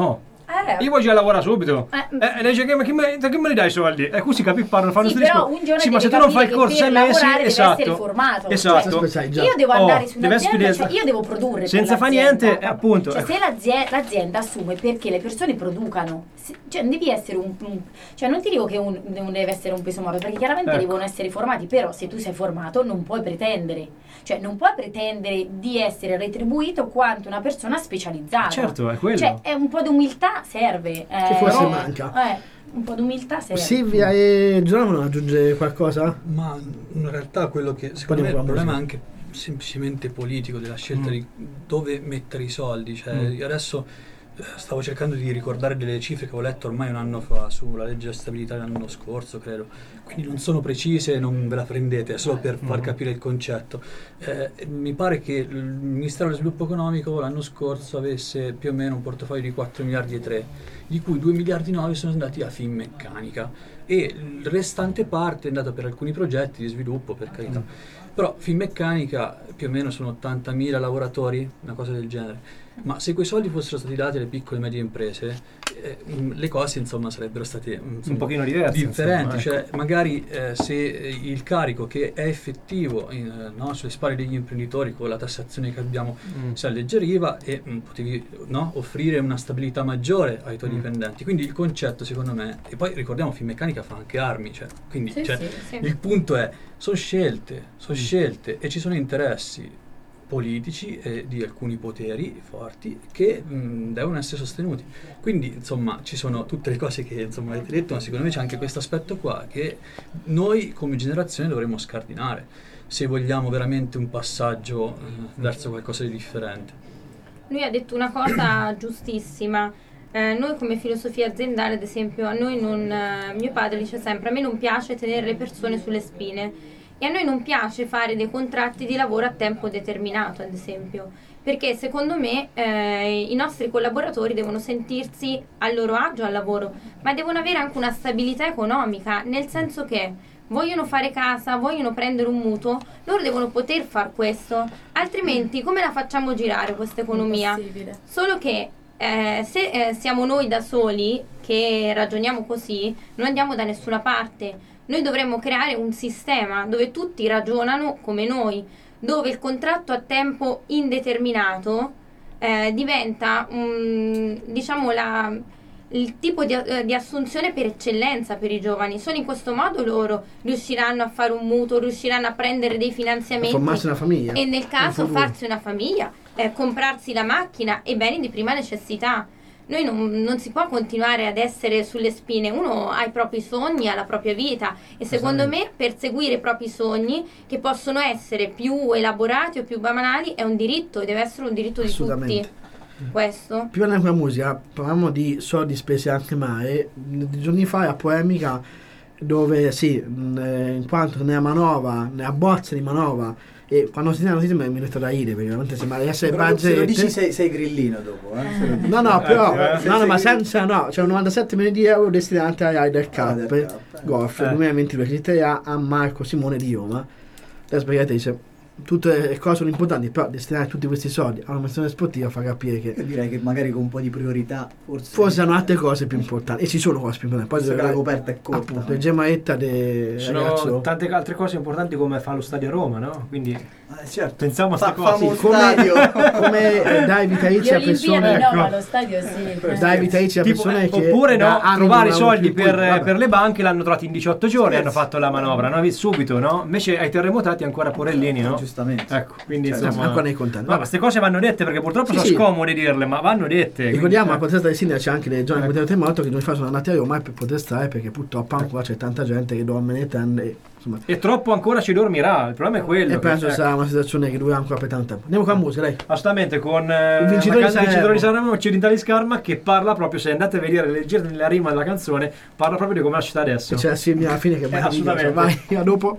Eh. Io voglio lavorare subito. Eh. Eh, e lei dice che, ma chi me, che me li dai i soldi? E così capi, parlano, fanno Sì, questo però discorso. un giorno Sì, ma se tu devi non fai il capire corso che sei per mesi, lavorare deve esatto. essere formato. Esatto. Cioè, Io devo andare Oh, su deve un'azienda, essere- cioè io devo produrre. Senza per fa l'azienda. niente, eh, appunto. Cioè, se l'azie- l'azienda assume perché le persone producano, se- cioè non devi essere un, un- cioè non ti dico che un, non deve essere un peso morto, perché chiaramente Ecco. devono essere formati, però se tu sei formato non puoi pretendere, cioè non puoi pretendere di essere retribuito quanto una persona specializzata. Certo, è quello. Cioè è un po' di umiltà serve. Che eh, forse però- manca. Eh, un po' di umiltà serve. Silvia e Giovanni vogliono aggiungere qualcosa? Ma in realtà quello che secondo me il problema è anche semplicemente politico della scelta Mm. di dove mettere i soldi. Cioè, Mm. io adesso eh, stavo cercando di ricordare delle cifre che ho letto ormai un anno fa sulla legge di stabilità dell'anno scorso, credo. Quindi non sono precise, non ve la prendete, è solo per far Mm. capire il concetto. Eh, mi pare che il Ministero dello Sviluppo Economico l'anno scorso avesse più o meno un portafoglio di quattro miliardi e tre, di cui due miliardi e nove sono andati a Finmeccanica e il restante parte è andata per alcuni progetti di sviluppo, per carità. Però Finmeccanica più o meno sono ottantamila lavoratori, una cosa del genere. Ma se quei soldi fossero stati dati alle piccole e medie imprese, eh, mh, le cose insomma sarebbero state mh, insomma, un pochino diverse, differenti. insomma, Cioè, magari eh, se eh, il carico che è effettivo in, eh, no, sulle spalle degli imprenditori con la tassazione che abbiamo Mm. si alleggeriva e mh, potevi no, offrire una stabilità maggiore ai tuoi Mm. dipendenti. Quindi il concetto secondo me, e poi ricordiamo Finmeccanica fa anche armi, cioè, quindi Sì, cioè, sì, sì. il punto è, sono scelte, sono Mm. scelte e ci sono interessi politici e di alcuni poteri forti che mh, devono essere sostenuti. Quindi insomma ci sono tutte le cose che insomma avete detto, ma secondo me c'è anche questo aspetto qua che noi come generazione dovremmo scardinare se vogliamo veramente un passaggio eh, verso qualcosa di differente. Lui ha detto una cosa giustissima. Eh, noi come filosofia aziendale, ad esempio, a noi non, eh, mio padre dice sempre, a me non piace tenere le persone sulle spine e a noi non piace fare dei contratti di lavoro a tempo determinato, ad esempio, perché secondo me eh, i nostri collaboratori devono sentirsi a loro agio al lavoro, ma devono avere anche una stabilità economica, nel senso che vogliono fare casa, vogliono prendere un mutuo, loro devono poter far questo, altrimenti come la facciamo girare questa economia? Impossibile. Solo che eh, se eh, siamo noi da soli che ragioniamo così, non andiamo da nessuna parte. Noi dovremmo creare un sistema dove tutti ragionano come noi, dove il contratto a tempo indeterminato eh, diventa um, diciamo la, il tipo di, eh, di assunzione per eccellenza per i giovani. Solo in questo modo loro riusciranno a fare un mutuo, riusciranno a prendere dei finanziamenti Formarsi una famiglia. e nel caso Un futuro. farsi una famiglia, eh, comprarsi la macchina e beni di prima necessità. Noi non, non si può continuare ad essere sulle spine, uno ha i propri sogni, ha la propria vita e secondo me perseguire i propri sogni, che possono essere più elaborati o più banali, è un diritto e deve essere un diritto di Assolutamente. tutti. Questo. Prima di andare con la musica, parliamo di soldi spesi anche male. Di giorni fa la polemica dove sì, mh, eh, in quanto nella manovra, nella bozza di manovra, e quando si tiene la notizia mi è venuto da ridere perché veramente sembra di essere Però se lo dici barzellette. sei, sei grillino dopo, eh? Se lo dici. No, no, però, Eh, no, no, ma sei- senza, no, c'è novantasette milioni di euro destinati alla Ryder Ah, Cup, Ryder Cup, eh. Golf Eh. duemilaventidue, che l'Italia a Marco Simone di Roma. La spiegatrice, tutte le cose sono importanti, però destinare tutti questi soldi a una missione sportiva fa capire che Io direi che magari con un po' di priorità forse... forse hanno altre cose più importanti, e ci sono cose più importanti. Poi Visto che la coperta è corta. appunto, il gemaetta del Ci sono ragazzo. tante altre cose importanti come fa lo stadio a Roma, no? Quindi Eh, certo. pensiamo a Fa- queste cose. famo Sì, come, stadio. come eh, dai vitalizi Le a Olimpiadi persone, ecco. no, ma lo stadio sì. dai vitalizi a Tipo, persone eh, che oppure da no, anni trovare i non avevano soldi più per, quello, vabbè. per le banche l'hanno trovati in diciotto giorni, Sì, hanno sì. fatto la manovra, no? Subito, no? Invece ai terremotati ancora Porellini, no? Giustamente. Ecco, quindi Cioè, insomma, ancora nei contanti. ma queste cose vanno dette perché purtroppo Sì, sono sì. scomode dirle, ma vanno dette. Ricordiamo quindi, la eh. protesta del sindaco, c'è anche le giovani Ecco. del terremoto che non fa sono andati a Roma per protestare perché purtroppo ancora c'è tanta gente che dorme nelle tende e, insomma, E troppo ancora ci dormirà, il problema è quello. e che- penso ecco. sarà una situazione che durerà ancora per tanto tempo. Andiamo con la musica, dai. Assolutamente, con eh, Il la vincitore canzone di vincitore di Sanremo. Sanremo, Occidentali Scarma, che parla proprio, se andate a vedere, leggete nella rima della canzone, parla proprio di come la città adesso. E c'è la Silvia alla fine che Eh, va assolutamente. vai, a dopo.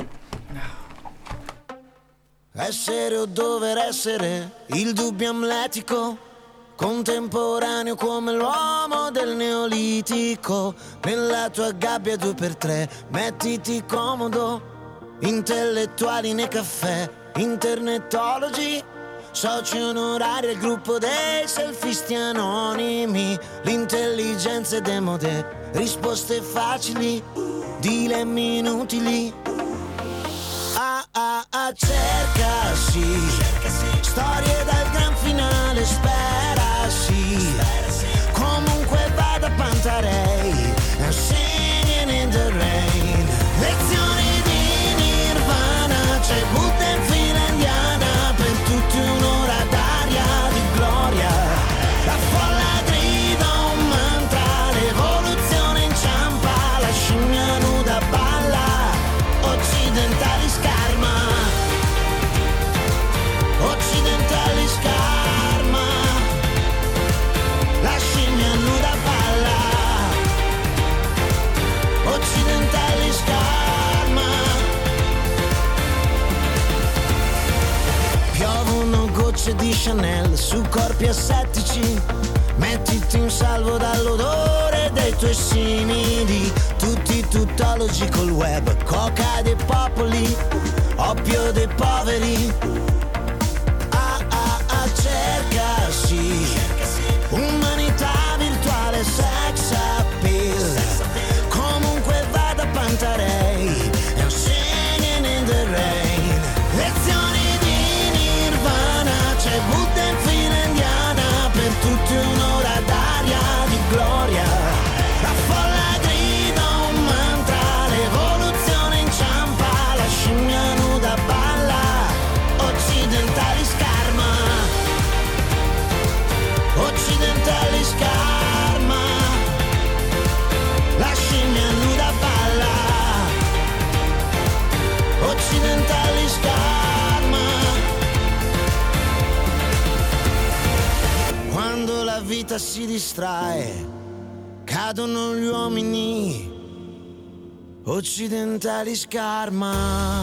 Essere o dover essere, il dubbio amletico, contemporaneo come l'uomo del neolitico. Nella tua gabbia due per tre, mettiti comodo, intellettuali nei caffè, internetologi, soci onorari al gruppo dei selfisti anonimi, l'intelligenza è demode, risposte facili, dilemmi inutili. Ah ah ah, cercasi, storie dal gran finale, sperasi, comunque vada Pantarei, I'm singing in the rain. Lezioni di Nirvana, c'è Buddha in fila indiana, per tutti un'ora d'aria di gloria, la folla grida un mantra, l'evoluzione inciampa, la scimmia nuda balla, occidentali scarma, occidentali scarma, la scimmia nuda balla, occidentali scarma. Piovono gocce di Chanel su corpi assettici, mettiti in salvo dall'odore dei tuoi simili, tutti tuttologi col web, coca dei popoli, oppio dei poveri. Ah ah ah, cercasi, umanità virtuale, sex appeal, comunque vada Pantarei, I'm singing in the rain. Lezioni di Nirvana, c'è Buddha in fila indiana, per tutti un'ora d'aria di gloria, la folla grida un mantra, l'evoluzione inciampa, la scimmia nuda balla, occidentali scarma, occidentali scarma, la scimmia nuda balla, occidentali scarma. Quando la vita si distrae, cadono gli uomini, occidentali scarma.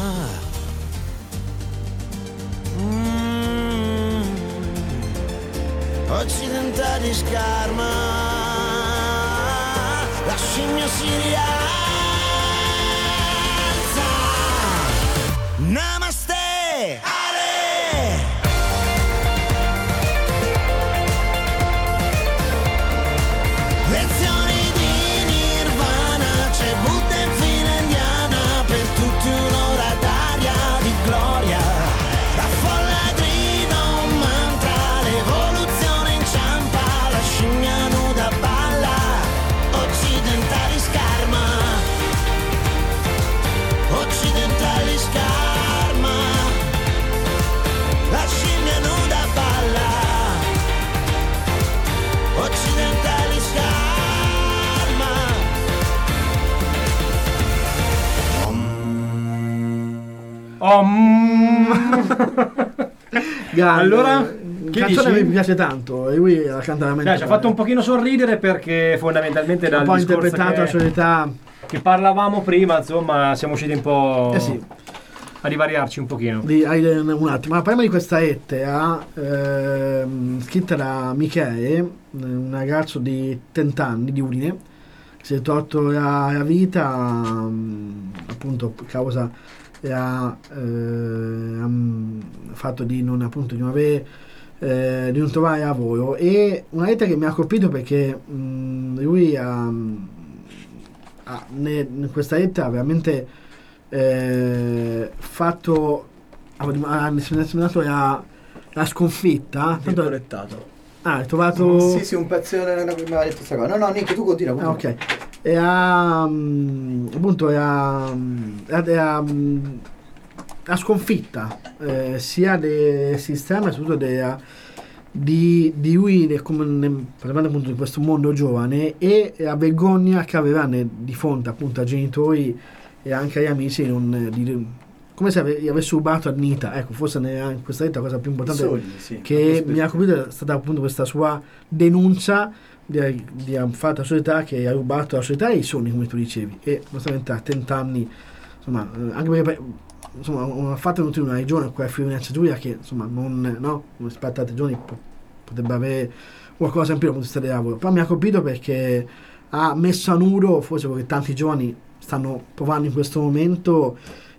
Mm. Occidentali scarma, la scimmia si rialza. Namaste, Ale. Lezioni di Nirvana, c'è Buddha in fila indiana, per tutti un'ora d'aria di gloria, la folla grida un mantra, l'evoluzione inciampa, la scimmia nuda balla, occidentali scarma, occidentali scarma, la scimmia nuda balla, occidentali scarma. Grande. Allora, la che canzone dici? mi piace tanto e lui la canta veramente Dai, ci ha bene. fatto un pochino sorridere perché fondamentalmente dal un po' discorso interpretato che, la società. che parlavamo prima, insomma, siamo usciti un po' Eh sì. a rivariarci un pochino. Di Aiden un attimo, ma parliamo di questa ettera ehm, scritta da Michele, un ragazzo di trenta anni di Udine, che si è tolto la, la vita mm, appunto a causa ha fatto di non appunto di non avere eh, di non trovare lavoro. E una lettera che mi ha colpito perché mh, lui ha, ha ne, in questa lettera veramente eh, fatto ha segnalato la, la sconfitta. Tanto, Virgolettato. ah, hai trovato Sì, sì, un pezzo mi aveva detto questa cosa. No, no, Nick, tu continua. Ah, continua. ok. E ha um, appunto ha, ha, ha sconfitta eh, sia del sistema, soprattutto della, di, di lui del, come, parlando appunto di questo mondo giovane, e la vergogna che aveva ne, di fronte appunto ai genitori e anche agli amici di non, di, come se ave, avesse rubato a dignità. Ecco, forse ne, in questa vita la cosa più importante Sogni, sì, che mi ha colpito è stata appunto questa sua denuncia di, di un fatto alla società, che ha rubato alla società e i sogni, come tu dicevi, e onestamente a trenta anni, insomma, anche perché insomma un fatto venuto in una regione in cui è Friuli-Venezia Giulia che insomma non, no, rispetto ad altre regioni po- potrebbe avere qualcosa in più dal punto di vista del lavoro. Però mi ha colpito perché ha messo a nudo forse quello che tanti giovani stanno provando in questo momento,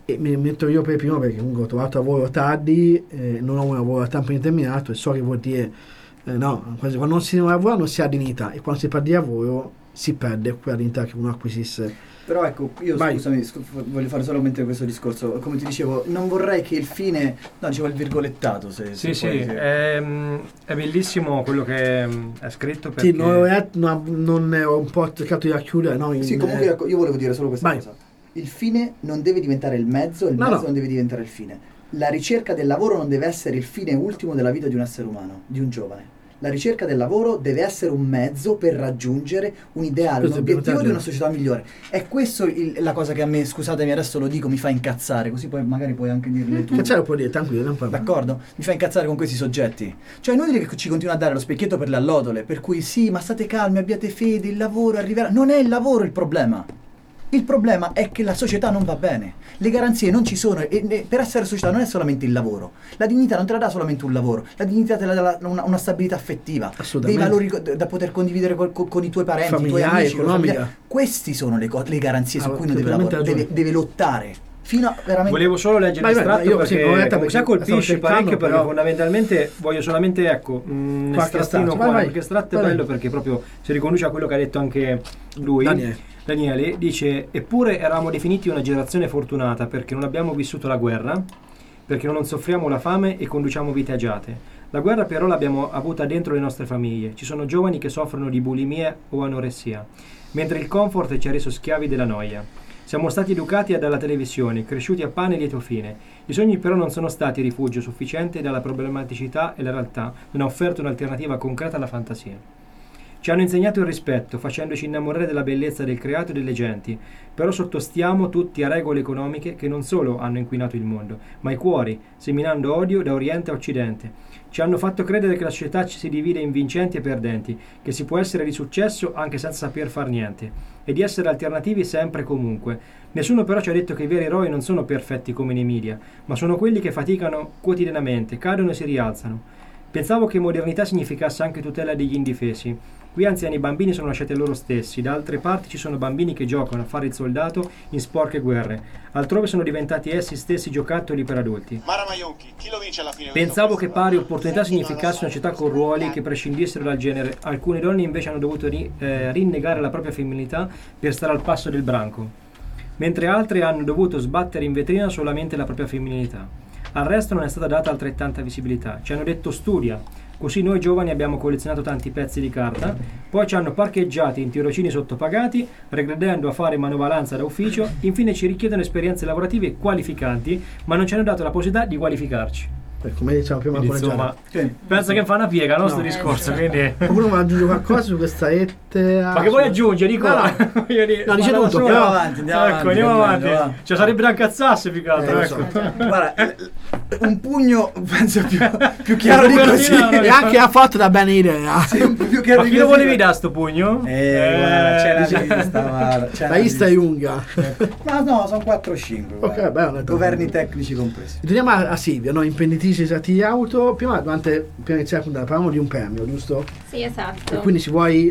e mi metto io per primo perché comunque ho trovato lavoro tardi, eh, non ho un lavoro a tempo indeterminato e so che vuol dire eh, no, quando non si lavora non si ha dignità e quando si parla di lavoro si perde quella dignità che uno acquisisse. Però ecco, io Vai. scusami, scu- voglio fare solamente questo discorso. Come ti dicevo, non vorrei che il fine... No, dicevo il virgolettato, se, Sì, se sì, puoi, se- è, è bellissimo quello che mm, è scritto perché... Sì, non, è, non, non è un po' cercato di racchiudere, no? In, Sì, comunque eh, ecco, io volevo dire solo questa Vai. cosa. Il fine non deve diventare il mezzo, il No, mezzo no. non deve diventare il fine. La ricerca del lavoro non deve essere il fine ultimo della vita di un essere umano, di un giovane. La ricerca del lavoro deve essere un mezzo per raggiungere un ideale, Questo un dobbiamo obiettivo di una intendere. società migliore. È questo il- la cosa che a me, scusatemi adesso lo dico, mi fa incazzare, così poi magari puoi anche dirle tu. Che c'è lo puoi dire, tranquillo, non parla. D'accordo? Mi fa incazzare con questi soggetti. Cioè è inutile che ci continua a dare lo specchietto per le allodole, per cui sì, ma state calmi, abbiate fede, il lavoro arriverà. Non è il lavoro il problema. Il problema è che la società non va bene, le garanzie non ci sono e, e per essere società non è solamente il lavoro, la dignità non te la dà solamente un lavoro, la dignità te la dà una, una stabilità affettiva, dei Assolutamente. valori co- da poter condividere col- con, con i tuoi parenti, i tuoi Familiare, amici, con la economica. famiglia. Questi sono le, co- le garanzie su Ah, cui uno deve, totalmente lavorare, ragione. deve, deve lottare. Fino a veramente... Volevo solo leggere Vai, vai, l'estratto io perché sì, l'ho letta come sa perché colpisce stavo parecchio cercando, perché però- fondamentalmente voglio solamente ecco un Qualche estrattino estratto, qua, vai, vai. perché estratto è Vai, bello vai. perché proprio si riconduce a quello che ha detto anche lui. Daniele. Daniele dice: eppure eravamo definiti una generazione fortunata perché non abbiamo vissuto la guerra, perché non soffriamo la fame e conduciamo vite agiate. La guerra però l'abbiamo avuta dentro le nostre famiglie. Ci sono giovani che soffrono di bulimia o anoressia, mentre il comfort ci ha reso schiavi della noia. Siamo stati educati dalla televisione, cresciuti a pane e lieto fine. I sogni però non sono stati rifugio sufficiente dalla problematicità e la realtà non ha offerto un'alternativa concreta alla fantasia. Ci hanno insegnato il rispetto, facendoci innamorare della bellezza del creato e delle genti, però sottostiamo tutti a regole economiche che non solo hanno inquinato il mondo, ma i cuori, seminando odio da oriente a occidente. Ci hanno fatto credere che la società ci si divide in vincenti e perdenti, che si può essere di successo anche senza saper far niente, e di essere alternativi sempre e comunque. Nessuno però ci ha detto che i veri eroi non sono perfetti come nei media, ma sono quelli che faticano quotidianamente, cadono e si rialzano. Pensavo che modernità significasse anche tutela degli indifesi. Qui anziani bambini sono lasciati a loro stessi, da altre parti ci sono bambini che giocano a fare il soldato in sporche guerre, altrove sono diventati essi stessi giocattoli per adulti. Mara Maionchi, chi lo vince alla fine? Pensavo che pari opportunità significasse una città con ruoli che prescindessero dal genere. Alcune donne invece hanno dovuto ri- eh, rinnegare la propria femminilità per stare al passo del branco, mentre altre hanno dovuto sbattere in vetrina solamente la propria femminilità. Al resto non è stata data altrettanta visibilità. Ci hanno detto studia, così noi giovani abbiamo collezionato tanti pezzi di carta, poi ci hanno parcheggiati in tirocini sottopagati, regredendo a fare manovalanza da ufficio, infine ci richiedono esperienze lavorative qualificanti, ma non ci hanno dato la possibilità di qualificarci. Eh, come diciamo prima, Quindi, con insomma, Gianni. penso che fa una piega il nostro No. discorso, Eh, quindi... Qualcuno vuole aggiungere qualcosa su questa lettera? Ma che vuoi aggiungere, Nico? No, no. Voglio dire, No, dice guarda tutto, solo. però- Andiamo avanti, andiamo ecco, avanti, andiamo andiamo avanti. avanti. Cioè, sarebbe da incazzarsi più che altro, Eh, lo ecco. so. Guarda, eh, un pugno penso più, più chiaro di così. Copertina, E anche ha fatto da bene idea. Sì, un po' più chiaro Ma di chi lo così. volevi dare sto pugno? Eh, guarda, c'è la lista, guarda, c'è La lista è lista. lunga. Ma no, sono quattro o cinque. Ok, beh, non è Governi tanto. tecnici compresi. Torniamo a, a Silvia, no? Imprenditrice esatti di auto. Prima, durante, prima di iniziare a puntare, parlavamo di un premio, giusto? Sì, esatto. E quindi ci vuoi...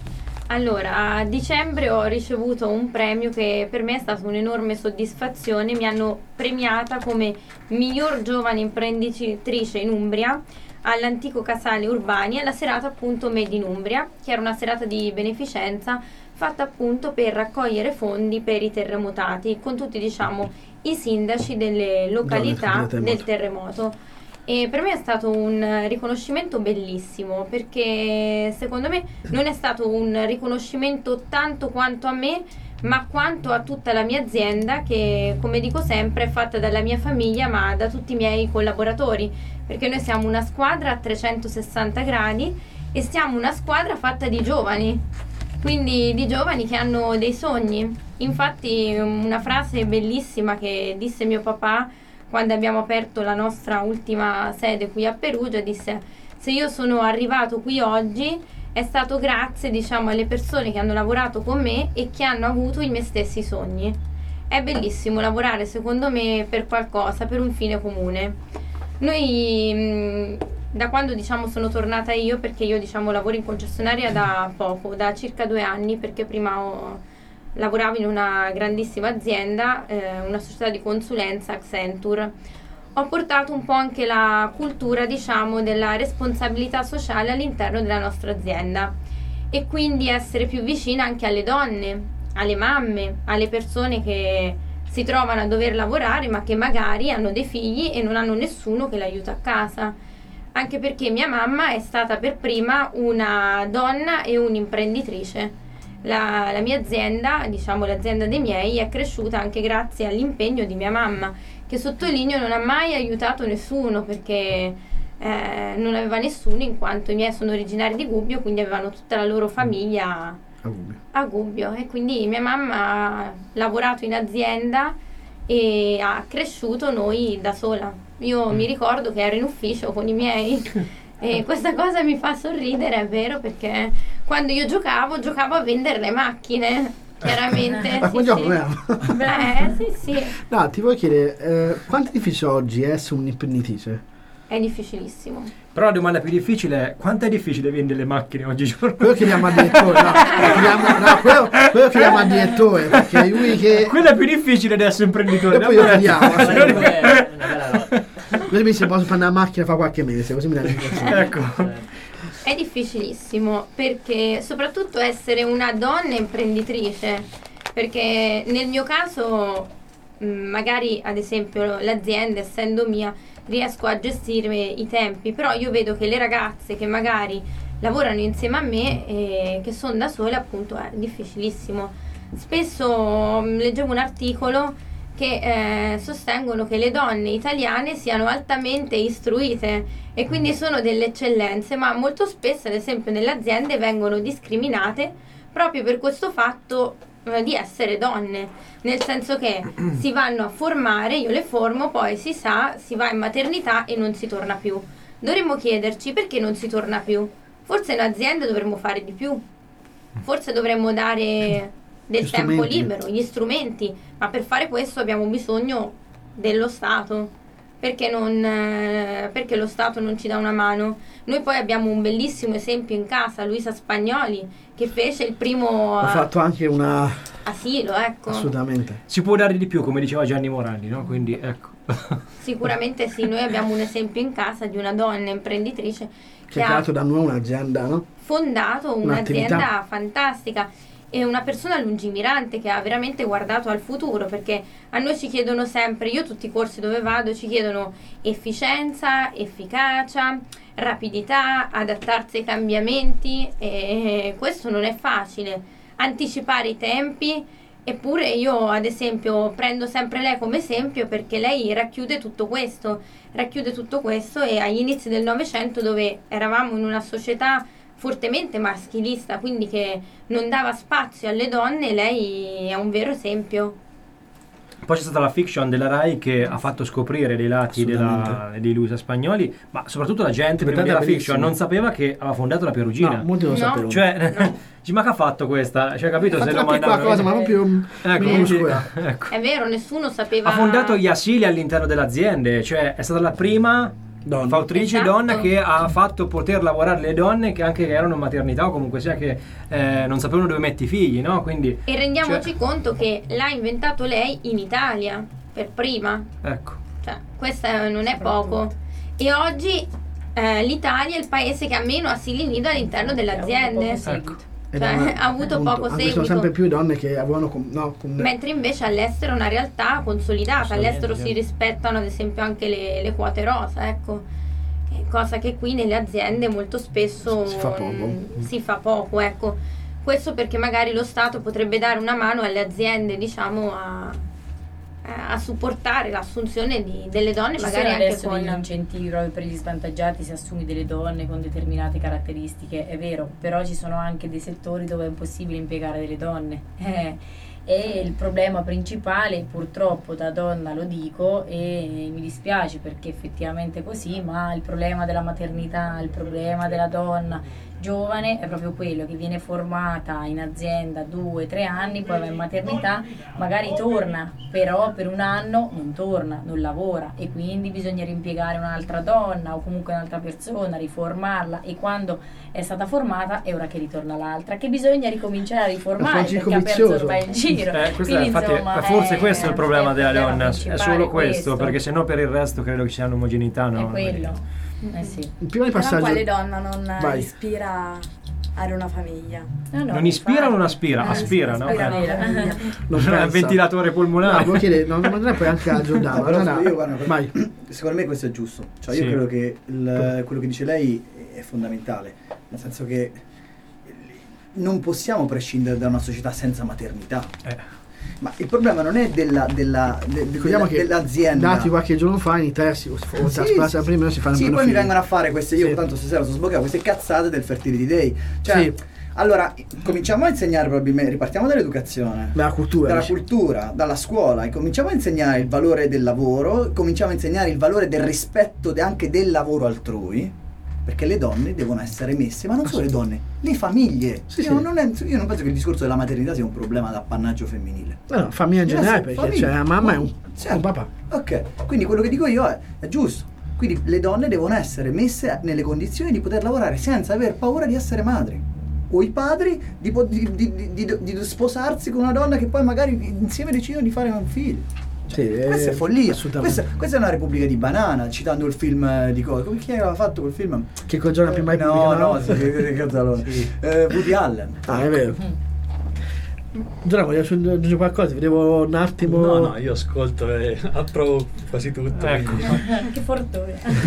Allora, a dicembre ho ricevuto un premio che per me è stata un'enorme soddisfazione. Mi hanno premiata come miglior giovane imprenditrice in Umbria all'antico Casale Urbani, alla serata appunto Made in Umbria, che era una serata di beneficenza fatta appunto per raccogliere fondi per i terremotati, con tutti diciamo i sindaci delle località del del terremoto. E per me è stato un riconoscimento bellissimo, perché secondo me non è stato un riconoscimento tanto quanto a me, ma quanto a tutta la mia azienda, che come dico sempre è fatta dalla mia famiglia ma da tutti i miei collaboratori, perché noi siamo una squadra a trecentosessanta gradi e siamo una squadra fatta di giovani, quindi di giovani che hanno dei sogni. Infatti una frase bellissima che disse mio papà quando abbiamo aperto la nostra ultima sede qui a Perugia, disse: se io sono arrivato qui oggi è stato grazie, diciamo, alle persone che hanno lavorato con me e che hanno avuto i miei stessi sogni. È bellissimo lavorare, secondo me, per qualcosa, per un fine comune. Noi mh, da quando diciamo sono tornata io, perché io diciamo lavoro in concessionaria da poco, da circa due anni, perché prima ho lavoravo in una grandissima azienda, eh, una società di consulenza, Accenture. Ho portato un po' anche la cultura, diciamo, della responsabilità sociale all'interno della nostra azienda e quindi essere più vicina anche alle donne, alle mamme, alle persone che si trovano a dover lavorare ma che magari hanno dei figli e non hanno nessuno che l'aiuta a casa. Anche perché mia mamma è stata per prima una donna e un'imprenditrice. La, la mia azienda, diciamo l'azienda dei miei, è cresciuta anche grazie all'impegno di mia mamma, che sottolineo non ha mai aiutato nessuno perché eh, non aveva nessuno, in quanto i miei sono originari di Gubbio, quindi avevano tutta la loro famiglia A Gubbio. a Gubbio e quindi mia mamma ha lavorato in azienda e ha cresciuto noi da sola. Io mi ricordo che ero in ufficio con i miei e questa cosa mi fa sorridere, è vero, perché quando io giocavo, giocavo a vendere le macchine, chiaramente. Ma sì, come gioco sì. vero? Beh, sì, sì. No, ti voglio chiedere, eh, quanto è difficile oggi essere un'imprenditrice? È difficilissimo. Però la domanda più difficile è quanto è difficile vendere le macchine oggigiorno? Quello chiediamo al direttore, no, chiediamo, no quello, quello chiediamo al direttore, perché è lui che... Quello è più difficile di essere imprenditore. Dopo io chiediamo. Ecco. Così mi si posso prendere la macchina fra qualche mese, così mi dai l'impressione. Ecco. È difficilissimo perché soprattutto essere una donna imprenditrice, perché nel mio caso mh, magari ad esempio l'azienda essendo mia riesco a gestire i tempi, però io vedo che le ragazze che magari lavorano insieme a me e che sono da sole appunto è difficilissimo. Spesso mh, leggevo un articolo che eh, sostengono che le donne italiane siano altamente istruite e quindi sono delle eccellenze, ma molto spesso ad esempio nelle aziende vengono discriminate proprio per questo fatto eh, di essere donne, nel senso che si vanno a formare, io le formo, poi si sa, si va in maternità e non si torna più. Dovremmo chiederci perché non si torna più. Forse in azienda dovremmo fare di più, forse dovremmo dare del tempo libero, gli strumenti, ma per fare questo abbiamo bisogno dello Stato, perché, non, eh, perché lo Stato non ci dà una mano. Noi poi abbiamo un bellissimo esempio in casa, Luisa Spagnoli, che fece il primo Ha fatto anche una... asilo, ecco. Assolutamente. Si può dare di più, come diceva Gianni Morandi, no? Quindi ecco. Sicuramente sì, noi abbiamo un esempio in casa di una donna imprenditrice Che che ha ha creato da noi un'azienda, no? fondato Un'attività. un'azienda fantastica. È una persona lungimirante che ha veramente guardato al futuro, perché a noi ci chiedono sempre, io tutti i corsi dove vado ci chiedono efficienza, efficacia, rapidità, adattarsi ai cambiamenti e questo non è facile, anticipare i tempi. Eppure io ad esempio prendo sempre lei come esempio perché lei racchiude tutto questo, racchiude tutto questo e agli inizi del Novecento, dove eravamo in una società fortemente maschilista, quindi che non dava spazio alle donne, lei è un vero esempio. Poi c'è stata la fiction della Rai che ha fatto scoprire dei lati della, di Luisa Spagnoli, ma soprattutto la gente prima della fiction non sapeva che aveva fondato la Perugina. No, molti lo No. sapevano. Cioè, No. dici, ma che ha fatto questa? Cioè, capito? Ha Se fatto lo una piccola mandavano cosa, ma non più ecco, minuscola. quindi- ecco. È vero, nessuno sapeva. Ha fondato gli asili all'interno delle aziende, cioè è stata la prima Donna. fautrice Esatto. donna che ha fatto poter lavorare le donne che anche che erano in maternità o comunque sia che eh, non sapevano dove metti i figli, no? Quindi E rendiamoci cioè, conto che l'ha inventato lei in Italia, per prima. ecco. Cioè, questo non è poco. E oggi eh, l'Italia è il paese che ha meno asili nido all'interno delle aziende. Ecco. Ed Cioè, è una- ha avuto appunto, poco anche sono seguito. sempre più donne che avevano com- no, com- Mentre invece all'estero è una realtà consolidata, Assolutamente, all'estero sì. si rispettano ad esempio anche le, le quote rosa, ecco. Eh, cosa che qui nelle aziende molto spesso Si fa poco. mm, si fa poco, ecco. Questo perché magari lo Stato potrebbe dare una mano alle aziende, diciamo, a, a supportare l'assunzione di, delle donne, Ci magari sono anche adesso con degli incentivi proprio per gli svantaggiati, si assumi delle donne con determinate caratteristiche, è vero, però ci sono anche dei settori dove è impossibile impiegare delle donne. Eh, E il problema principale, purtroppo da donna lo dico e mi dispiace perché effettivamente è così, ma il problema della maternità, il problema della donna giovane è proprio quello, che viene formata in azienda due, tre anni, poi va in maternità, magari torna, però per un anno non torna, non lavora e quindi bisogna rimpiegare un'altra donna o comunque un'altra persona, riformarla, e quando è stata formata è ora che ritorna l'altra, che bisogna ricominciare a riformare perché ha perso ormai il giro. Eh, questo Quindi, è, infatti, insomma, forse è, questo è il problema è della problema donna, è principale solo questo, questo. perché sennò per il resto credo che ci sia un'omogeneità, no? È quello. Eh sì. Prima di Però passaggio, quale donna non Vai. ispira a avere una famiglia? No, no, Non ispira o non infatti. aspira? Eh, Aspira, no? aspira, Eh. no. non Non è pensa. un ventilatore No, polmonare. volevo chiedere, non, non è poi anche a Giordano. No, però Giordano, io, guarda, vai. secondo me questo è giusto, cioè Sì. io credo che il- quello che dice lei è fondamentale, nel senso che non possiamo prescindere da una società senza maternità. Eh. Ma il problema non è della, della, de- de- Ricordiamo della- che dell'azienda. dati qualche giorno fa in Italia si, o Sì, si, prima non si fanno sì, meno poi mi figli. vengono a fare queste, io Sì. tanto stasera sono sbloccato, queste cazzate del fertility day. Cioè, Sì. allora, cominciamo a insegnare probabilmente, ripartiamo dall'educazione. Dalla cultura. Dalla dici. cultura, dalla scuola, e cominciamo a insegnare il valore del lavoro, cominciamo a insegnare il valore del rispetto de- anche del lavoro altrui, perché le donne devono essere messe, ma non solo le donne, le famiglie. Sì, io, sì. Non è- io non penso che il discorso della maternità sia un problema d'appannaggio femminile. No, no, famiglia in Eh, generale, sì, perché famiglia. cioè, la mamma è un, Certo. un papà. Ok, quindi quello che dico io è, è giusto. Quindi le donne devono essere messe nelle condizioni di poter lavorare senza aver paura di essere madri. O i padri di, po- di- di- di- di- di sposarsi con una donna che poi magari insieme decidono di fare un figlio. Sì, Questa eh, è follia. assolutamente. Questa, questa è una Repubblica di Banana, citando il film eh, di cosa? Come chi aveva fatto quel film? Che col giorno prima No, Repubblica, no, sì, che- che cazzalone. Eh, Woody Allen. Ah, è vero. Giorno, voglio aggiungere qualcosa, vedevo un attimo. No, no, io ascolto e approvo quasi tutto. Ecco. quindi- Che fortuna.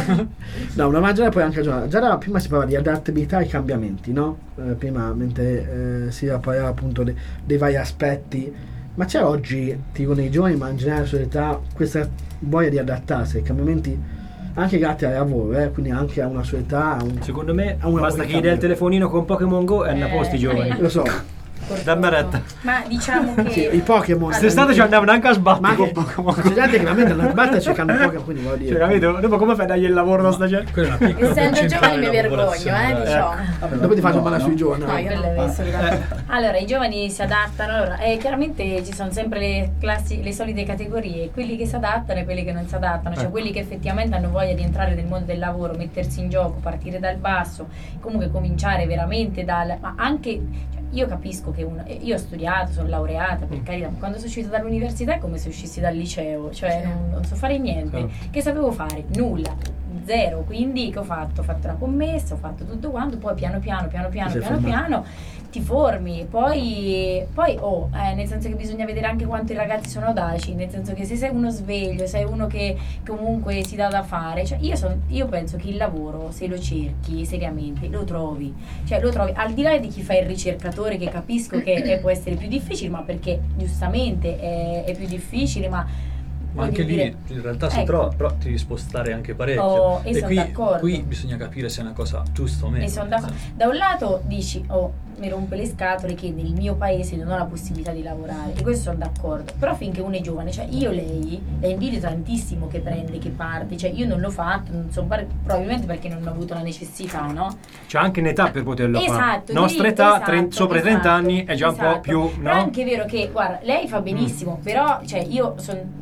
No, una maggiore poi anche già, già prima si parlava di adattabilità ai cambiamenti, no? Eh, prima mentre eh, si parlava appunto de- dei vari aspetti, ma c'è oggi, ti dico nei giovani, ma in generale sulla società, questa voglia di adattarsi ai cambiamenti anche grazie al lavoro, eh, quindi anche a una società, a un, Secondo me a una basta che gli voglia dai il di telefonino con Pokémon Go e ne a posti i giovani. lo so, Dammi retta. Ma diciamo che sì, i Pokémon. Quest'estate ci andavano anche a sbattere Ma con che- Pokémon. c'è gente che veramente non sbatte cercando Pokémon, quindi voglio dire. Cioè, capito? Dopo come fai a dargli il lavoro da sta gente? Quella è una piccola Essendo percentuale giovani mi della vergogno, popolazione, eh, dai. diciamo. Vabbè, Dopo ti faccio no, male no. sui giovani. No, io Quello è non messo, penso. grazie. Allora, i giovani si adattano, allora, eh, chiaramente ci sono sempre le classi, le solite categorie, quelli che si adattano e quelli che non si adattano, cioè Ecco. quelli che effettivamente hanno voglia di entrare nel mondo del lavoro, mettersi in gioco, partire dal basso, comunque cominciare veramente dal... ma anche... cioè, io capisco che uno, io ho studiato, sono laureata, per carità, ma quando sono uscita dall'università è come se uscissi dal liceo, cioè non, non so fare niente. Sì. Che sapevo fare? Nulla, zero. Quindi che ho fatto? Ho fatto la commessa, ho fatto tutto quanto, poi piano piano, piano piano, Ti sei piano formato. piano ti formi, poi, poi oh, eh, nel senso che bisogna vedere anche quanto i ragazzi sono audaci, nel senso che se sei uno sveglio, sei uno che comunque si dà da fare, cioè io, son, io penso che il lavoro, se lo cerchi seriamente, lo trovi, cioè lo trovi, al di là di chi fa il ricercatore, che capisco che eh, può essere più difficile, ma perché giustamente è, è più difficile, ma Ma voglio anche lì dire- in realtà si ecco. trova, però ti devi spostare anche parecchio. Oh, e e son qui, d'accordo. qui bisogna capire se è una cosa giusta o meno. E son d'accordo. Da un lato dici, oh, mi rompe le scatole che nel mio paese non ho la possibilità di lavorare, e questo sono d'accordo, però finché uno è giovane, cioè io lei la invidio tantissimo che prende, che parte, cioè io non l'ho fatto, non so, par- probabilmente perché non ho avuto la necessità, no? C'è anche un'età per poterlo fare. Esatto, Nostra lì- età, esatto, trenta sopra i trenta esatto, anni, è già un po' esatto. più, Però è no? anche vero che, guarda, lei fa benissimo, però, cioè, io sono...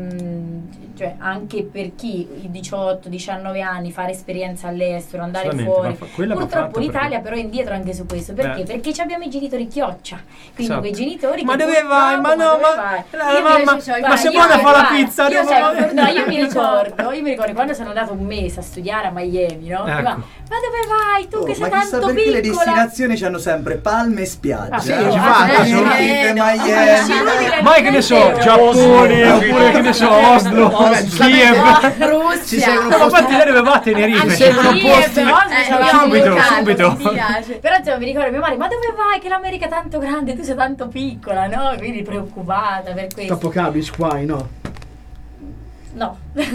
cioè anche per chi i diciotto diciannove anni fare esperienza all'estero, andare Assolutamente, fuori, va fa- quella va purtroppo fatta l'Italia perché- però è indietro anche su questo, perché? Eh. Perché ci abbiamo i genitori chioccia, quindi Esatto. quei genitori Ma che dove vai? purtroppo, Ma no, dove ma- vai? la Io mamma- invece c'ho i ma guardi, se io- vuoi da fare la guarda, pizza, io, no, sai, ma- no, io mi ricordo io mi ricordo quando sono andato un mese a studiare a Miami, no? Ecco. Ma, ma dove vai tu Oh, che sei ma chissà tanto perché le piccola? destinazioni hanno sempre palme e spiagge. Ah, sì, eh? ci Ah, fanno, eh, ci sì, fanno. che Miami. Inutile, Mai che ne so, vero? Giappone, oppure che ne so, Oslo, Kiev. Ci seguono Ma infatti lei dove va a Tenerife? Anche seguono sì, posti- eh, però Eh, c'aveva io subito, amo caldo, subito. mi piace. Però insomma mi ricordo mia madre, ma dove vai? Che l'America è tanto grande, tu sei tanto piccola, no? Quindi preoccupata per questo. Troppo cabbage qua, no? No.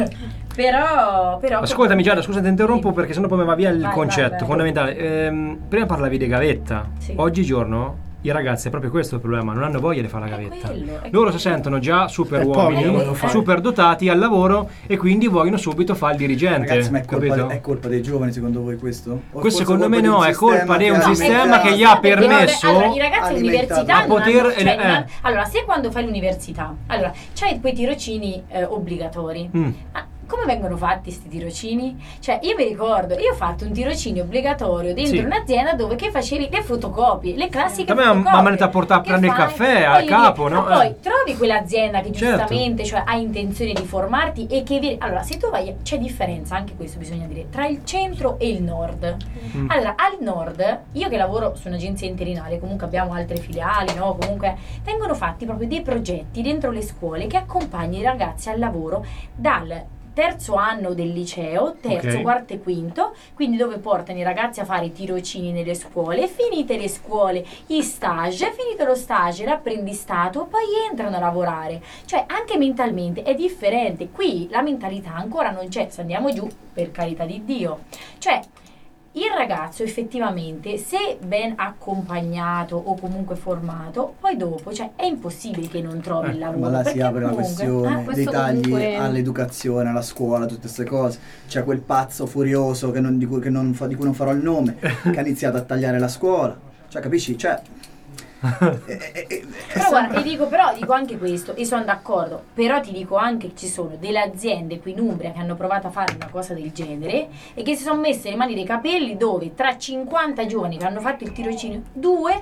però, però Ascoltami Giada, scusa ti interrompo Sì. perché sennò poi mi va via il Vai, concetto vai, vai. fondamentale. Ehm, prima parlavi di gavetta, Sì. oggigiorno i ragazzi è proprio questo il problema, non hanno voglia di fare la gavetta. quello, è Loro si sentono già super E poi uomini, devono fare. super dotati al lavoro e quindi vogliono subito fare il dirigente. Ragazzi, ma è colpa, capito? è colpa dei giovani secondo voi questo? O Questo forse secondo me colpa no, di è colpa di un che ha sistema che alimentato- gli ha permesso Allora, i ragazzi all'università a non poter- hanno, cioè, eh, non hanno- allora, se quando fai l'università, allora, c'hai quei tirocini eh, obbligatori. Mm. Ma come vengono fatti sti tirocini? Cioè, io mi ricordo, io ho fatto un tirocinio obbligatorio dentro Sì. un'azienda dove che facevi le fotocopie, le classiche A me fotocopie. mi hanno detto a portare a Che prendere il fai? caffè al Voglio capo, dire, no? ma poi Eh. trovi quell'azienda che Certo. giustamente cioè, ha intenzione di formarti e che vi- allora, se tu vai, c'è differenza, anche questo bisogna dire, tra il centro e il nord. Mm. Allora, al nord, io che lavoro su un'agenzia interinale, comunque abbiamo altre filiali, no? Comunque vengono fatti proprio dei progetti dentro le scuole che accompagnano i ragazzi al lavoro dal terzo anno del liceo, terzo, Ok. quarto e quinto, quindi dove portano i ragazzi a fare i tirocini nelle scuole, finite le scuole, i stage, finito lo stage, l'apprendistato, poi entrano a lavorare. Cioè anche mentalmente è differente. Qui la mentalità ancora non c'è, se andiamo giù, per carità di Dio. Cioè il ragazzo effettivamente, se ben accompagnato o comunque formato, poi dopo, cioè è impossibile che non trovi il lavoro. Ma là si perché apre la comunque- questione Ah, dei questo tagli comunque- all'educazione, alla scuola, tutte queste cose. C'è quel pazzo furioso che non- di, cui, che non fa- di cui non farò il nome, che ha iniziato a tagliare la scuola. Cioè, capisci? Cioè, Però guarda, ti dico, però dico anche questo, e sono d'accordo, però ti dico anche che ci sono delle aziende qui in Umbria che hanno provato a fare una cosa del genere e che si sono messe le mani nei capelli, dove tra cinquanta giovani che hanno fatto il tirocinio, due,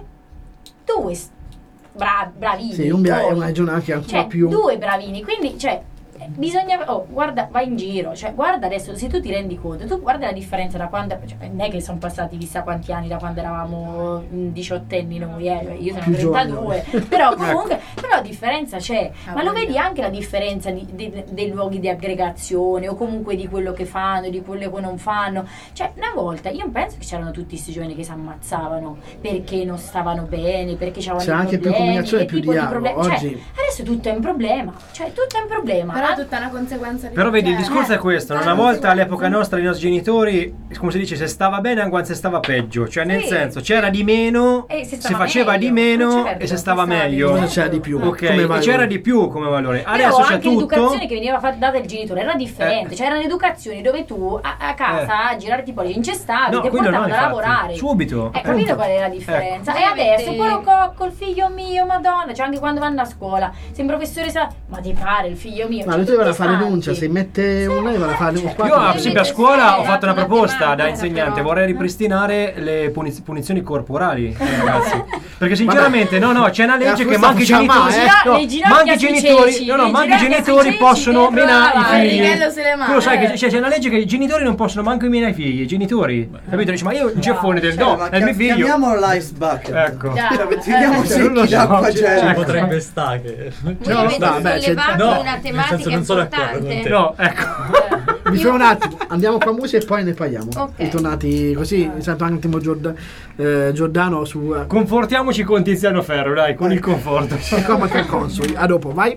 due s- bra- bravini. Sì, Umbria è poi. una regione anche ancora Cioè, più... due bravini, quindi cioè eh, bisogna, oh, guarda, vai in giro, cioè guarda adesso, se tu ti rendi conto, tu guarda la differenza da quando, cioè, non è che sono passati chissà quanti anni da quando eravamo mh, diciottenni noi, eh, cioè, io sono Più trentadue, giovani. però comunque, però la differenza c'è, Ah, ma lo voglio. vedi anche la differenza di- de- dei luoghi di aggregazione o comunque di quello che fanno, di quello che non fanno, cioè una volta, io non penso che c'erano tutti questi giovani che si ammazzavano perché non stavano bene, perché c'erano C'è anche più comunicazione, più dialogo. cioè, Oggi- adesso tutto è un problema, cioè tutto è un problema. Però Ah, è tutta una conseguenza di Però vedi, il cioè, discorso eh, è questo, tutta una una volta conseguenza. all'epoca nostra i nostri genitori, come si dice, se stava bene anche se stava peggio, cioè nel Sì. senso c'era di meno, E se si stava faceva meglio, di meno certo, e se se stava stava meglio. Cosa c'era di più? Ok, Come e valore? c'era di più come valore. Però Adesso c'è anche tutto. l'educazione che veniva fatta data il genitore era differente, Eh. cioè erano educazioni dove tu a, a casa a girarti poi incestavi, No, ti quello no, portavano a infatti. lavorare. Subito. Hai Eh, capito ecco. qual è la differenza? Ecco. E adesso, Voi poro avete- cocco, il figlio mio, madonna, cioè anche quando vanno a scuola, se un professore sa, ma ti pare il figlio mio? Ma Cioè, lui deve tutti fare santi. denuncia, se mette una e va a fare un Io quattro. ah, sì, per scuola ho fatto una Dato proposta da matematica, insegnante, però. vorrei ripristinare le puniz- punizioni corporali ai ragazzi. Perché sinceramente no, no, c'è una legge Eh, che questa manca i facciamo, genitori, eh. no, Le ginocchia manca i sui genitori, ceci, no, no, le manca i ginocchia sui genitori ceci, possono che menare brava, i il figli. righello se le Tu lo sai mani. che c'è, c'è una legge che i genitori non possono manco menare i figli, i genitori. Capito? Dici, ma io il ceffone del Cioè, do, ma è il mio chiam- figlio. chiamiamolo l'ice bucket. Ecco. Già, Cioè, tiriamo eh. secchi Non lo so, d'acqua ci- Ci gelida. Ecco. potrebbe stare che... Voi No, avete no, beh, c'è- sollevato no, una nel tematica senso non sono d'accordo con importante. te. No, ecco. Mi fermo un attimo, andiamo qua a musica e poi ne parliamo. Ok. Ritornati così, sento un attimo Giord- eh, Giordano su... eh, Confortiamoci con Tiziano Ferro, dai, con il conforto. E come tre consoli. A dopo, vai.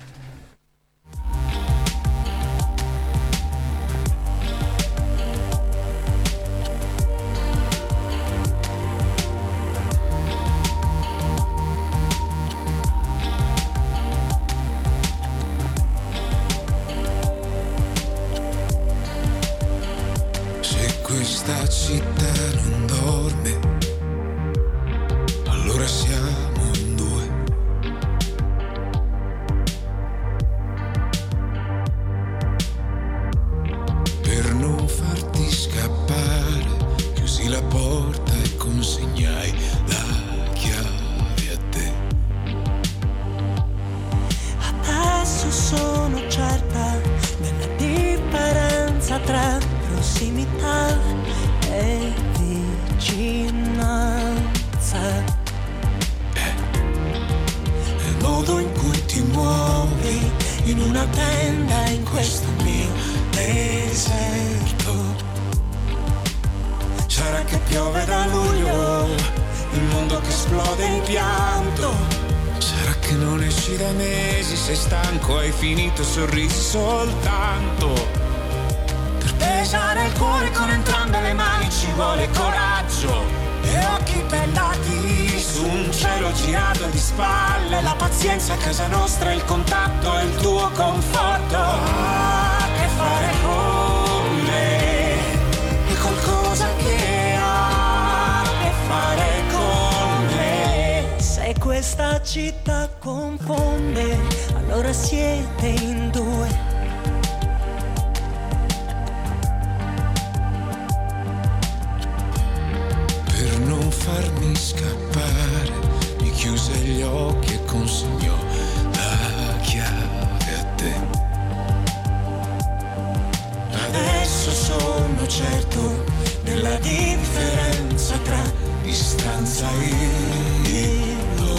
Se questa città non dorme, allora siamo in due. Per non farti scappare, chiusi la porta e consegnai la chiave a te. Adesso sono certa della differenza tra prossimità e vicinanza. Il modo in cui ti muovi in una tenda in questo mio deserto. Sarà che piove da luglio, il mondo che esplode in pianto. Sarà che non esci da mesi, sei stanco, hai finito, sorrisi soltanto. Per pesare il cuore con entrambe le mani ci vuole coraggio e occhi bellati su un cielo girato di spalle, la pazienza a casa nostra, il contatto e il tuo conforto. Ah, che fare con me è qualcosa che ha a che fare con me. Se questa città confonde, allora siete in due. Per non farmi scappare, mi chiuse gli occhi e consegnò la chiave a te. Adesso sono certo della differenza tra distanza e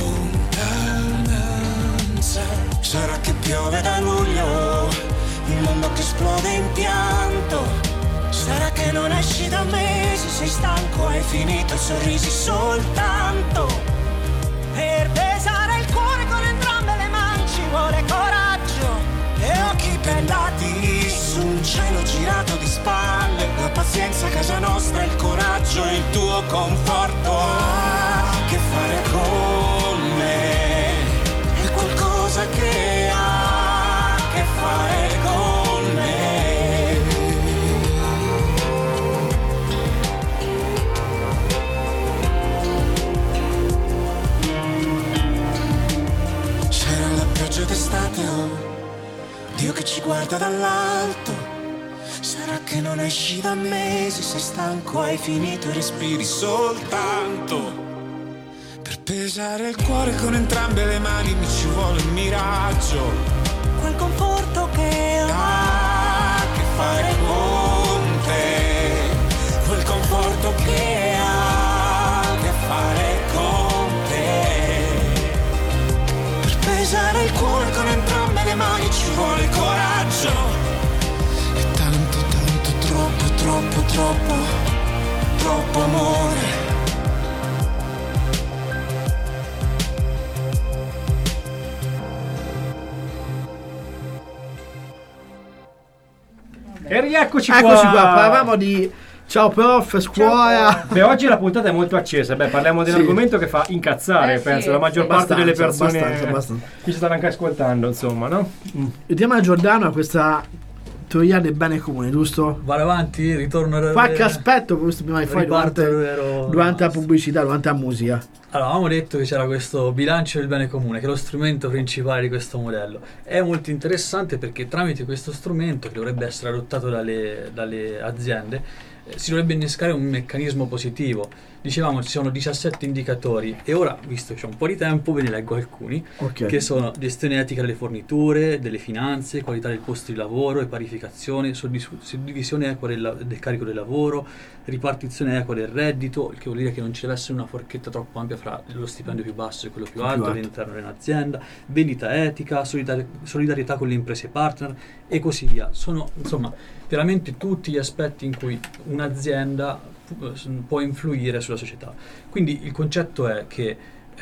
lontananza. Sarà che piove da luglio, il mondo che esplode in pianto. Sarà che non esci da mesi, sei stanco, hai finito i sorrisi soltanto. Per pesare il cuore con entrambe le mani ci vuole coraggio e occhi pendati su un cielo girato di spalle. La pazienza a casa nostra, il coraggio e il tuo conforto. Ah, che fare con me è qualcosa che ha a che fare con me. D'estate, oh, Dio che ci guarda dall'alto. Sarà che non esci da mesi, sei stanco, hai finito e respiri soltanto. Per pesare il cuore con entrambe le mani mi ci vuole un miraggio. Quel conforto che ha a che fare con te. Quel conforto che ha a che fare con te. Pesare il cuore con entrambe le mani ci vuole coraggio e tanto, tanto, troppo, troppo, troppo, troppo amore. E rieccoci Eccoci qua. qua, parlavamo di ciao prof, scuola. Beh, oggi la puntata è molto accesa. Beh, parliamo di un Sì. argomento che fa incazzare, Eh, sì, penso, la maggior sì. parte delle Abbastanza, persone abbastanza, abbastanza. che ci stanno anche ascoltando, insomma, no? Mm. Il tema Giordano è questa teoria del bene comune, giusto? Vado avanti, ritorno. Qualche aspetto questo prima di fuori Riparto durante, ero- durante la pubblicità, durante la musica. Allora, avevamo detto che c'era questo bilancio del bene comune, che è lo strumento principale di questo modello. È molto interessante perché tramite questo strumento, che dovrebbe essere adottato dalle, dalle aziende, eh, si dovrebbe innescare un meccanismo positivo. Dicevamo ci sono diciassette indicatori e ora, visto che c'è un po' di tempo, ve ne leggo alcuni, Ok. che sono gestione etica delle forniture, delle finanze, qualità del posto di lavoro e parificazione, soddis- suddivisione equa del, la- del carico del lavoro, ripartizione equa del reddito, il che vuol dire che non ci deve essere una forchetta troppo ampia fra lo stipendio più basso e quello più Più alto alto. all'interno dell'azienda, vendita etica, solidar- solidarietà con le imprese partner e così via. Sono insomma veramente tutti gli aspetti in cui un'azienda pu- può influire sulla società. Quindi il concetto è che eh,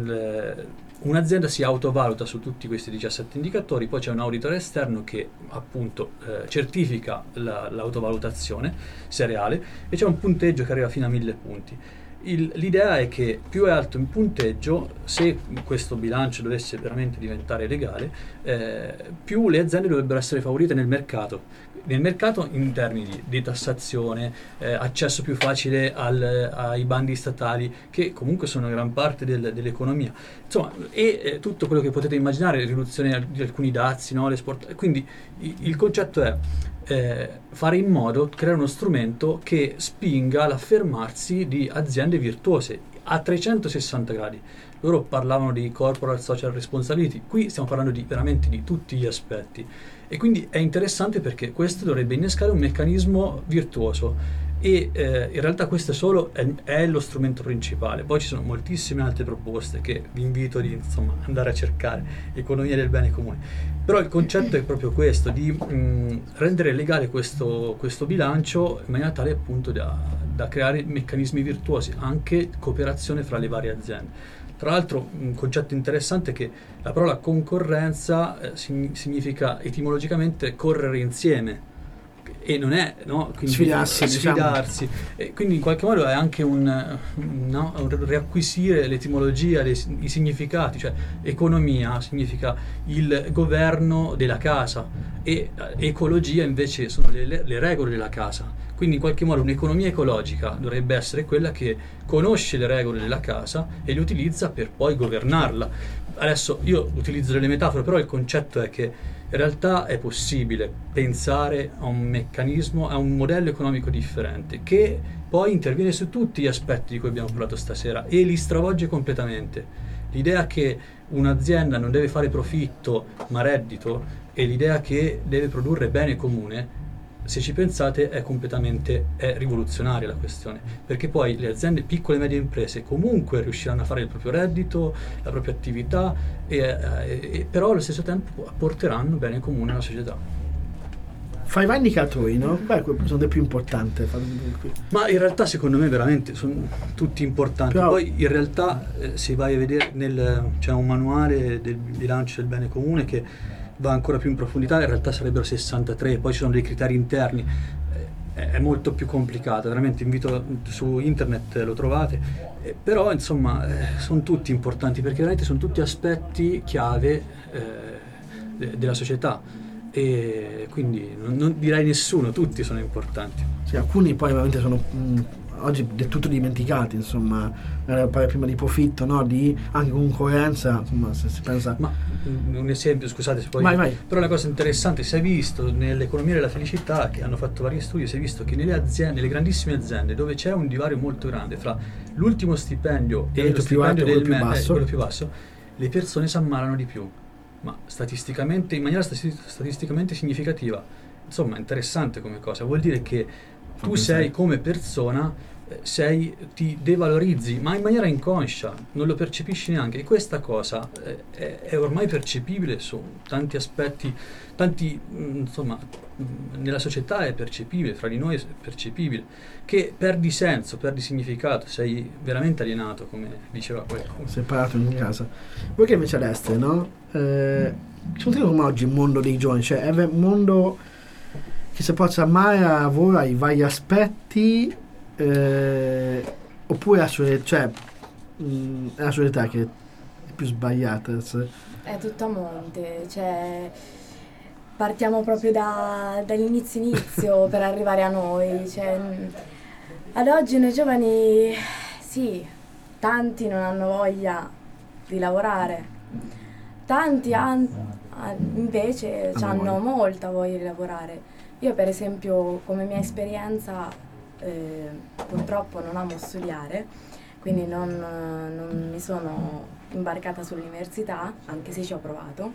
al- un'azienda si autovaluta su tutti questi diciassette indicatori, poi c'è un auditor esterno che appunto eh, certifica la- l'autovalutazione se è reale e c'è un punteggio che arriva fino a mille punti. Il- l'idea è che più è alto il punteggio, se questo bilancio dovesse veramente diventare legale, eh, più le aziende dovrebbero essere favorite nel mercato. Nel mercato in termini di detassazione, eh, accesso più facile al- ai bandi statali, che comunque sono una gran parte del- dell'economia. Insomma, e eh, tutto quello che potete immaginare, riduzione di alcuni dazi, no? L'esport- quindi i- il concetto è eh, fare in modo, creare uno strumento che spinga l'affermarsi di aziende virtuose a trecentosessanta gradi. Loro parlavano di corporate social responsibility, qui stiamo parlando di veramente di tutti gli aspetti e quindi è interessante perché questo dovrebbe innescare un meccanismo virtuoso e eh, in realtà questo è solo è, è lo strumento principale. Poi ci sono moltissime altre proposte che vi invito di insomma andare a cercare, economia del bene comune. Però il concetto è proprio questo, di mh, rendere legale questo, questo bilancio in maniera tale appunto da, da creare meccanismi virtuosi, anche cooperazione fra le varie aziende. Tra l'altro un concetto interessante è che la parola concorrenza eh, sign- significa etimologicamente correre insieme, e non è, no? Quindi Sfidarsi, sfidarsi. diciamo. E quindi in qualche modo è anche un, no? un riacquisire l'etimologia, le, i significati, cioè economia significa il governo della casa e eh, ecologia invece sono le, le, le regole della casa. Quindi in qualche modo un'economia ecologica dovrebbe essere quella che conosce le regole della casa e le utilizza per poi governarla. Adesso io utilizzo delle metafore, però il concetto è che in realtà è possibile pensare a un meccanismo, a un modello economico differente che poi interviene su tutti gli aspetti di cui abbiamo parlato stasera e li stravolge completamente. L'idea che un'azienda non deve fare profitto ma reddito e l'idea che deve produrre bene comune, se ci pensate è completamente è rivoluzionaria la questione, perché poi le aziende piccole e medie imprese comunque riusciranno a fare il proprio reddito, la propria attività e, e, e però allo stesso tempo apporteranno bene comune alla società. Fai i indicatori, no? Beh, sono dei più importanti. Ma in realtà secondo me veramente sono tutti importanti. Però, poi in realtà eh, se vai a vedere nel, c'è un manuale del bilancio del bene comune che va ancora più in profondità, in realtà sarebbero sessantatré, poi ci sono dei criteri interni, eh, è molto più complicata, veramente invito su internet, lo trovate, eh, però insomma eh, sono tutti importanti perché veramente sono tutti aspetti chiave eh, de- della società e quindi non, non direi nessuno, tutti sono importanti. Sì, alcuni poi veramente sono mh, oggi del tutto dimenticati, insomma, eh, prima di profitto, no? Di anche concorrenza, insomma, se si pensa. Ma un esempio, scusate se poi vai, vai. Però una cosa interessante, si è visto nell'economia della felicità, che hanno fatto vari studi, si è visto che nelle aziende, nelle grandissime aziende dove c'è un divario molto grande fra l'ultimo stipendio e, e lo stipendio del più me- basso. eh, quello più basso, le persone si ammalano di più, ma statisticamente, in maniera stati- statisticamente significativa. Insomma, interessante come cosa, vuol dire che tu pensare. sei come persona sei, ti devalorizzi, ma in maniera inconscia, non lo percepisci neanche, e questa cosa eh, è, è ormai percepibile su tanti aspetti, tanti, mh, insomma, mh, nella società è percepibile, fra di noi è percepibile, che perdi senso, perdi significato, sei veramente alienato, come diceva qualcuno. Separato in casa. Voi che invece all'estero, no? Eh, secondo te come oggi il mondo dei giovani, cioè è un mondo che si possa amare a lavoro ai vari aspetti, Eh, oppure assolut- cioè, mh, è la società che è più sbagliata? È tutto a monte, cioè partiamo proprio da, dall'inizio inizio per arrivare a noi, cioè, ad oggi noi giovani sì, tanti non hanno voglia di lavorare, tanti han, invece hanno molta voglia di lavorare. Io per esempio, come mia esperienza, Eh, purtroppo non amo studiare, quindi non, non mi sono imbarcata sull'università, anche se ci ho provato.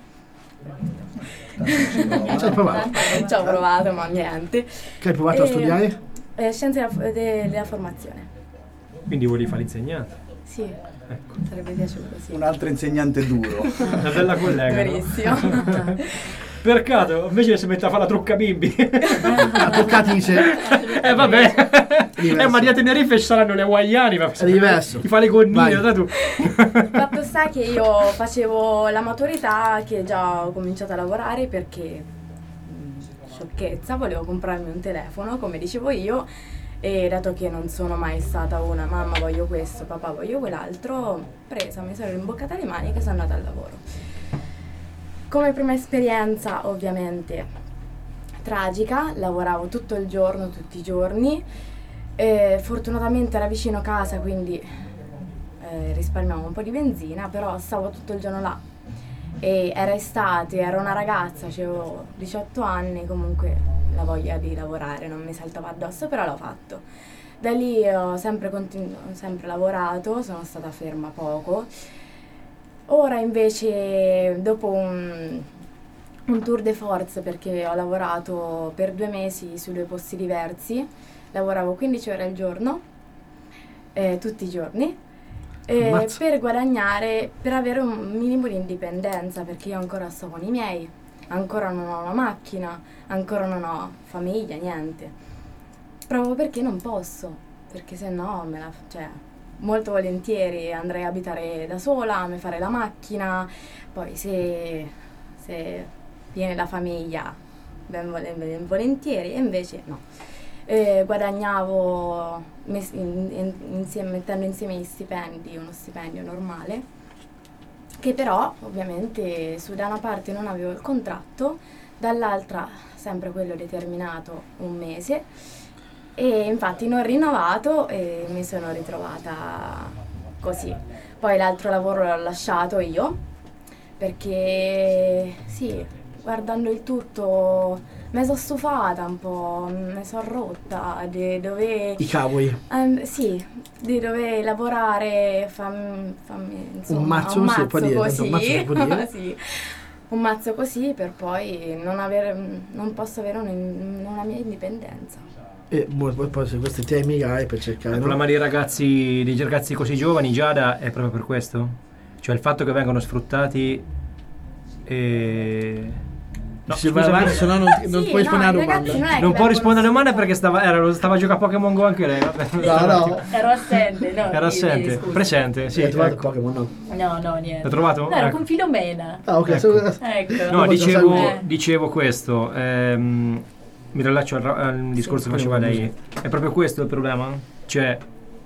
Ci ho provato. Ci ho provato, ma niente. Che hai provato e, a studiare? Eh, scienze della, de, della formazione. Quindi vuoi fare l'insegnante? Sì, ecco. Sarebbe piaciuto, sì. Un altro insegnante duro. Una bella collega. Durissimo. No? Peccato, invece si mette a fare la trucca bimbi. La truccatrice. Eh vabbè. Eh, ma di a Tenerife ci saranno le hawaiani. È diverso. Ti fa le gonnine, da tu. Fatto sta che io facevo la maturità, che già ho cominciato a lavorare perché, sciocchezza, volevo comprarmi un telefono, come dicevo io, e dato che non sono mai stata una mamma voglio questo, papà voglio quell'altro, presa, mi sono rimboccata le maniche e sono andata al lavoro. Come prima esperienza ovviamente tragica, lavoravo tutto il giorno, tutti i giorni, e fortunatamente era vicino casa, quindi eh, risparmiavo un po' di benzina, però stavo tutto il giorno là e era estate, ero una ragazza, avevo diciotto anni, comunque la voglia di lavorare non mi saltava addosso, però l'ho fatto. Da lì ho sempre, continu- sempre lavorato, sono stata ferma poco. Ora invece, dopo un, un tour de force, perché ho lavorato per due mesi su due posti diversi, lavoravo quindici ore al giorno, eh, tutti i giorni, eh, per guadagnare, per avere un minimo di indipendenza, perché io ancora sto con i miei, ancora non ho una macchina, ancora non ho famiglia, niente. Proprio perché non posso, perché se no me la... Cioè, molto volentieri andrei a abitare da sola, mi fare la macchina, poi se, se viene la famiglia ben, vol- ben volentieri, e invece no. Eh, guadagnavo mes- in- in- insieme, mettendo insieme gli stipendi, uno stipendio normale, che però ovviamente su da una parte non avevo il contratto, dall'altra sempre quello determinato un mese, e infatti non rinnovato e mi sono ritrovata così. Poi l'altro lavoro l'ho lasciato io perché sì, guardando il tutto mi sono stufata un po', mi sono rotta di dove I cavoli. Um, sì, di dover lavorare, fammi, fammi insomma, Un mazzo, un sì, mazzo può dire, così, un mazzo si può dire. sì, un mazzo così per poi non avere, non posso avere un- una mia indipendenza. E poi, poi se questi temi hai per cercare, Il no? problema dei ragazzi, dei ragazzi così giovani, Giada, è proprio per questo? Cioè il fatto che vengono sfruttati e... No, Se vai scusami. avanti, se no non, non Sì, puoi no, rispondere alla i ragazzi domanda. non è che Non può vengono rispondere alla domanda perché stava, era, stava a giocare a Pokémon Go anche lei. Vabbè. No, no. Ero assente, no? Era dimmi, assente, scusa. presente, sì. Hai trovato ecco. Pokémon, no? No, no, niente. L'hai trovato? No, ero Ecco. con Filomena. Ah, ok. Ecco. so- Ecco. No, Dopo dicevo, salute. dicevo questo, ehm, mi rilaccio al, ra- al discorso che faceva lei. È proprio questo il problema? Cioè,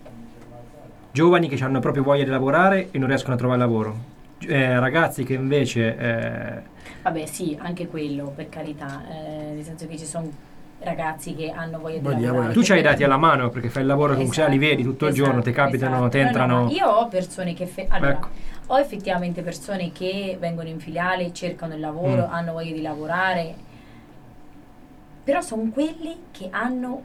giovani che hanno proprio voglia di lavorare e non riescono a trovare lavoro. Eh, ragazzi che invece... eh, Vabbè, sì, anche quello, per carità. Eh, nel senso che ci sono ragazzi che hanno voglia di Voglia di lavorare. tu c'hai i dati alla mano perché fai il lavoro che Esatto, li vedi tutto il esatto, giorno, ti capitano, esatto. ti No, no, entrano... ma io ho persone che... fe- allora, Ecco. ho effettivamente persone che vengono in filiale, cercano il lavoro, Mm. hanno voglia di lavorare, però sono quelli che hanno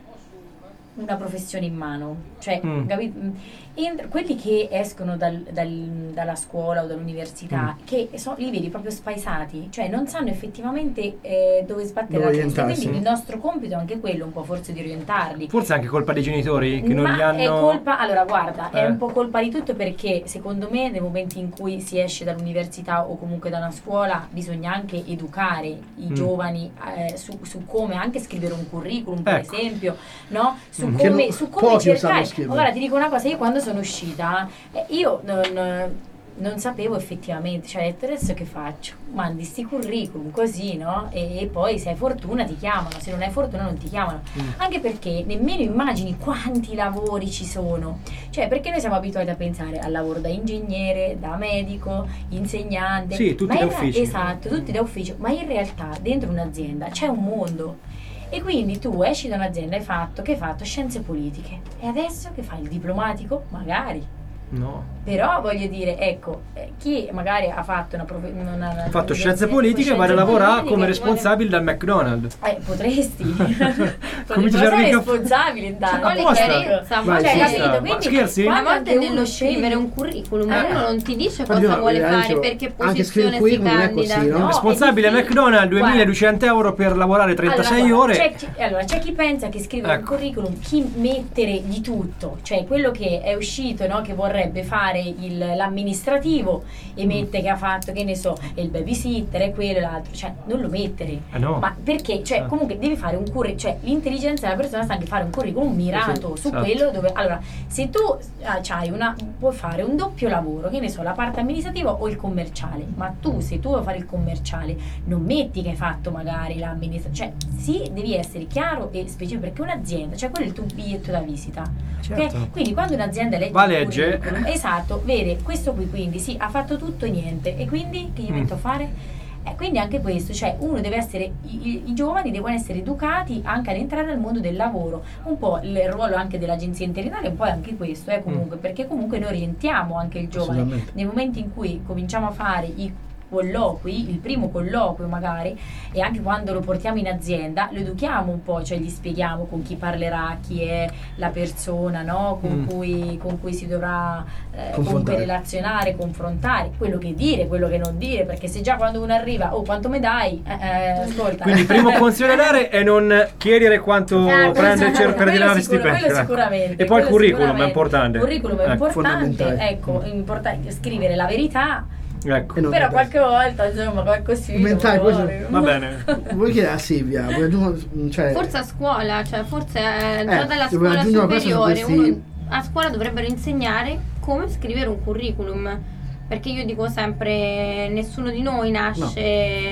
una professione in mano, cioè Mm. capi- ent- quelli che escono dal- dal- dalla scuola o dall'università, Mm. che so- li vedi proprio spaesati, cioè non sanno effettivamente eh, dove sbattere Dove la testa, orientarsi. quindi il nostro compito è anche quello, un po' forse di orientarli. Forse è anche colpa dei genitori che non Ma li hanno... è colpa, allora guarda, è Eh. un po' colpa di tutto, perché secondo me nel momento in cui si esce dall'università o comunque da una scuola bisogna anche educare i Mm. giovani eh, su, su come anche scrivere un curriculum, per Ecco. esempio, no? Su Mm. Che come, non- su come pochi sanno cercare. scrivere. Ma guarda, ti dico una cosa, io quando sono uscita, eh, io non, non sapevo effettivamente, cioè ho detto, adesso che faccio? Mandi sti curriculum così, no? E, e poi se hai fortuna ti chiamano, se non hai fortuna non ti chiamano. Mm. Anche perché nemmeno immagini quanti lavori ci sono. Cioè, perché noi siamo abituati a pensare al lavoro da ingegnere, da medico, insegnante. Sì, tutti ma da in rea- ufficio. Esatto, tutti da ufficio. Ma in realtà dentro un'azienda c'è un mondo. E quindi tu esci da un'azienda, hai fatto, che hai fatto? Scienze politiche. E adesso che fai? Il diplomatico? Magari. No. Però voglio dire, ecco, eh, chi magari ha fatto una profe- una- una- Ha fatto una- scienze una- politiche e scienze va a lavorare politiche, come vuole- responsabile dal McDonald's. Eh, potresti. Comincia a Potresti fare essere il- responsabile intanto. vuole Apposta. chiarezza, Vai, Cioè, ci capito? sta. Quindi Scherzi? Una quando volta anche nello uno scrivere sceglie- un curriculum Eh. uno non ti dice Infatti, cosa no, vuole eh, fare, dicevo, perché anche scrivere posizione il si curriculum non è candida. così, no? No, Responsabile è difficile. McDonald's, Guarda. duemiladuecento euro per lavorare trentasei Allora, ore. C'è chi, allora, c'è chi pensa che scrivere un Ecco. curriculum, chi mettere di tutto, cioè quello che è uscito, no, che vorrebbe fare il, l'amministrativo e mette che ha fatto, che ne so, il babysitter e quello e l'altro, cioè non lo mettere. Eh no. Ma perché? Cioè, Ah. comunque devi fare un curriculum, cioè l'intelligenza della persona sta anche fare un curriculum mirato Sì, su esatto. quello dove. Allora, se tu ah, c'hai una, puoi fare un doppio lavoro, che ne so, la parte amministrativa o il commerciale, ma tu se tu vuoi fare il commerciale non metti che hai fatto magari l'amministrazione, cioè sì, devi essere chiaro e specifico, perché un'azienda, cioè quello è il tuo biglietto da visita. Ok? Certo. Quindi quando un'azienda legge Va a il legge. curriculum, esatto, vede questo qui, quindi sì, ha fatto tutto e niente, e quindi che gli Mm. metto a fare? Eh, quindi anche questo, cioè uno deve essere, i, i- i giovani devono essere educati anche ad entrare nel mondo del lavoro, un po' il ruolo anche dell'agenzia interinale, un po' è anche questo, eh, comunque, perché comunque noi orientiamo anche il giovane. Assolutamente. Nel momento in cui cominciamo a fare i colloqui, il primo colloquio magari, e anche quando lo portiamo in azienda lo educhiamo un po', cioè gli spieghiamo con chi parlerà, chi è la persona, no? con, Mm. cui, con cui si dovrà eh, comunque Confrontare. relazionare, confrontare, quello che dire, quello che non dire, perché se già quando uno arriva, oh quanto me dai, eh, eh, ascolta. Quindi il primo consiglio da dare è non chiedere quanto Eh, prende quello per tirare sicuro- stipendio. quello sicuramente, E poi il quello curriculum è sicuramente. importante. Il curriculum è Ecco. importante, Fondamentale. ecco, è importante scrivere la verità, Ecco. E non però è qualche volta insomma qualcosina Inventare magari. Va bene. Vuoi chiedere a Silvia? Vuoi aggiungere- cioè, Forse a scuola, cioè forse eh, Eh, già dalla se vuoi scuola aggiungere una cosa su superiore questi- uno- a scuola dovrebbero insegnare come scrivere un curriculum, perché io dico sempre nessuno di noi nasce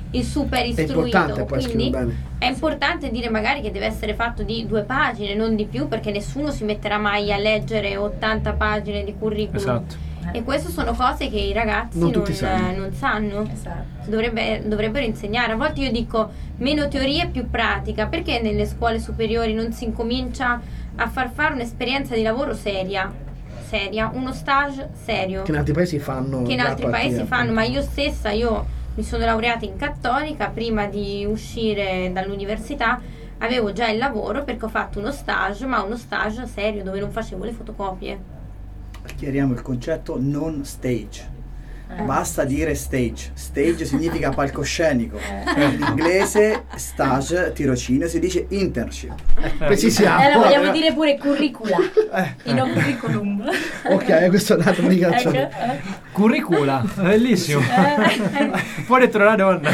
il super È istruito, importante poi quindi scrivere bene. è importante dire magari che deve essere fatto di due pagine, non di più, perché nessuno si metterà mai a leggere ottanta pagine di curriculum. Esatto. E queste sono cose che i ragazzi Non non, tutti sanno. non sanno. Esatto. Dovrebbe- dovrebbero insegnare. A volte io dico meno teoria e più pratica. Perché nelle scuole superiori non si incomincia a far fare un'esperienza di lavoro seria? Seria, uno stage serio. Che in altri paesi fanno. Che in già altri a partire, paesi fanno, ma io stessa, io mi sono laureata in cattolica, prima di uscire dall'università avevo già il lavoro perché ho fatto uno stage, ma uno stage serio dove non facevo le fotocopie. Chiariamo il concetto, non stage. Eh. Basta dire stage. Stage significa palcoscenico. In inglese stage, tirocinio, si dice internship. Precisiamo. E allora vogliamo dire pure curricula Eh. e non curriculum. Ok, questo è un altro indicazione. Ecco, eh. Curricula, bellissimo. Poi detto una donna.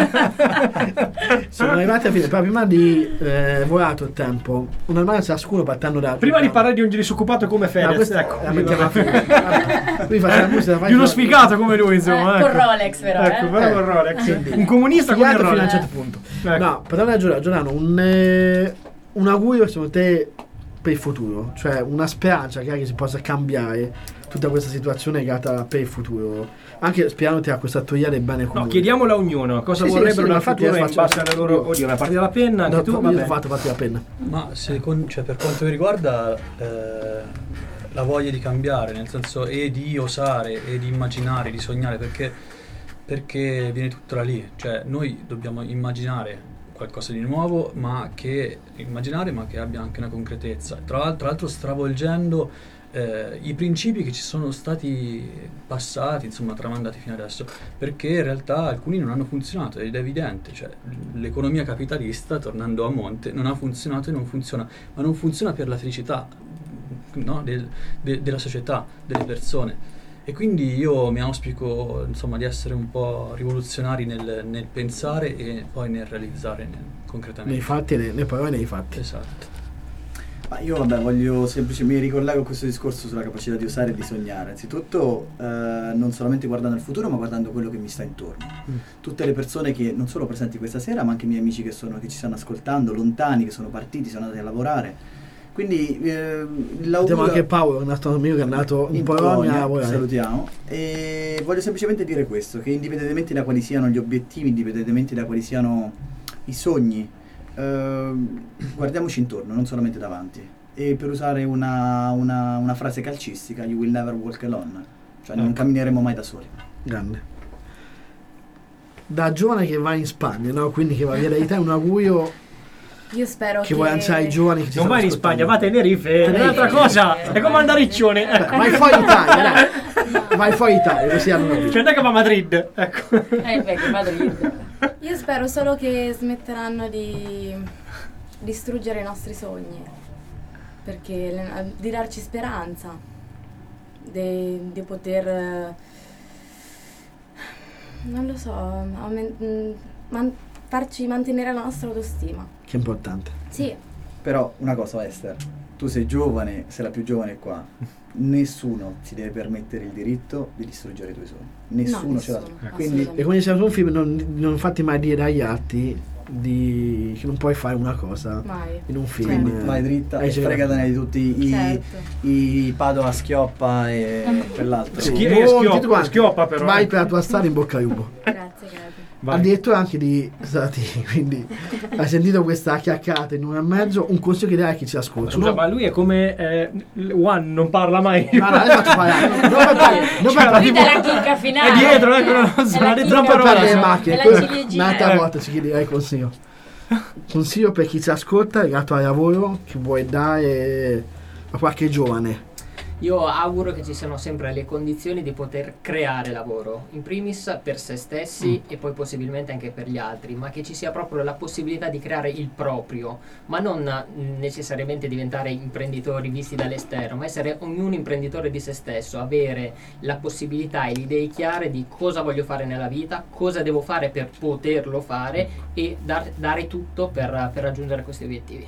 Siamo arrivati alla fine, però prima di eh, volato il tempo, una domanda ciascuno partendo da. Prima di parlare di un disoccupato come No, Fedez, questa ecco. la mettiamo a fine. Vabbè, qui facciamo la musica, fai- Di uno sfigato come lui, insomma. Eh, con ecco. Rolex però, Ecco, eh. però Eh. con Rolex. Quindi, Un comunista come sfigato fino a un Rolex. certo punto. Ecco. No, parlando da Giuliano, Giuliano, un, eh, un augurio secondo te per il futuro, cioè una speranza che anche si possa cambiare tutta questa situazione legata per il futuro, anche spiegandoti a questa teoria del bene comune. No, chiediamola a ognuno. Cosa Sì, sì, vorrebbero sì, nel infatti futuro io in faccio- base alle loro... Oddio, una partita da penna, anche No, tu? io Vabbè. ho fatto partire la penna. Ma secondo, cioè, per quanto mi riguarda eh, la voglia di cambiare, nel senso e di osare e di immaginare, di sognare, perché, perché viene tutto da lì. Cioè noi dobbiamo immaginare qualcosa di nuovo, ma che immaginare ma che abbia anche una concretezza. Tra l'altro, tra l'altro stravolgendo eh, i principi che ci sono stati passati, insomma tramandati fino adesso, perché in realtà alcuni non hanno funzionato ed è evidente, cioè l'economia capitalista, tornando a monte, non ha funzionato e non funziona, ma non funziona per la felicità, no, del- de- della società, delle persone. E quindi io mi auspico, insomma, di essere un po' rivoluzionari nel, nel pensare e poi nel realizzare nel- concretamente. Nei fatti, nei, nei parole e nei fatti. Esatto. Ma io vabbè voglio semplicemente, mi ricollego a questo discorso sulla capacità di osare e di sognare. Anzitutto eh, non solamente guardando al futuro, ma guardando quello che mi sta intorno. Mm. Tutte le persone che non solo presenti questa sera, ma anche i miei amici che, sono, che ci stanno ascoltando, lontani, che sono partiti, sono andati a lavorare. Quindi eh, l'augurio... Abbiamo anche Paolo, un nostro amico che è andato in in Polonia a Polonia, lavorare. salutiamo, e voglio semplicemente dire questo, che indipendentemente da quali siano gli obiettivi, indipendentemente da quali siano i sogni, ehm, guardiamoci intorno, non solamente davanti. E per usare una, una, una frase calcistica, you will never walk alone, cioè non Ecco. cammineremo mai da soli. Grande. Da giovane che va in Spagna, no? Quindi che va via da Italia, un augurio Io spero che che... vuoi lanciare ai giovani che ti Non stanno vai in ascoltando. Spagna, va a Tenerife, è Tenerife. un'altra cosa. È come andare a Riccione. Ecco. Vai fuori Italia, dai. Vai fuori Italia, così hanno capito. Cioè, non è che va a Madrid. Ecco. Eh, perché Madrid. Io spero solo che smetteranno di distruggere i nostri sogni, perché le- di darci speranza, di, di poter, eh, non lo so, aumen- mm, man- farci mantenere la nostra autostima. Che importante. Sì, Però una cosa, Esther, tu sei giovane, sei la più giovane qua, nessuno si deve permettere il diritto di distruggere i tuoi sogni. Nessuno No, ce l'ha. nessuno, Quindi E quindi siamo su un film, non, non fatti mai dire agli altri di, che non puoi fare una cosa mai. in un film. Quindi vai dritta Eh, e sì. fregatene di tutti i, Certo. i Padova Schioppa e quell'altro. Schie- Buon, schioppa, tutti quanti. schioppa però. Vai per la tua strada, in bocca al lupo. Grazie, grazie. Vai. Addirittura anche di stati, quindi hai sentito questa chiacchierata in un'ora e mezzo, un consiglio che dai a chi ci ascolta. Scusa, No? ma lui è come eh, One, non parla mai. No, no, adesso faccio parlare. Non per parlare, non per Cioè, parlare. Questa è la chicca finale. È dietro, ecco, non È so, la ha detto chicca una Non per parola. parlare le finale. macchine, È la questo- ciliegina. un'altra Eh. volta ci chiederei consiglio. Consiglio per chi ci ascolta legato al lavoro che vuoi dare a qualche giovane. Io auguro che ci siano sempre le condizioni di poter creare lavoro, in primis per se stessi e poi possibilmente anche per gli altri, ma che ci sia proprio la possibilità di creare il proprio, ma non mh, necessariamente diventare imprenditori visti dall'esterno, ma essere ognuno imprenditore di se stesso, avere la possibilità e le idee chiare di cosa voglio fare nella vita, cosa devo fare per poterlo fare e dar- dare tutto per, per raggiungere questi obiettivi.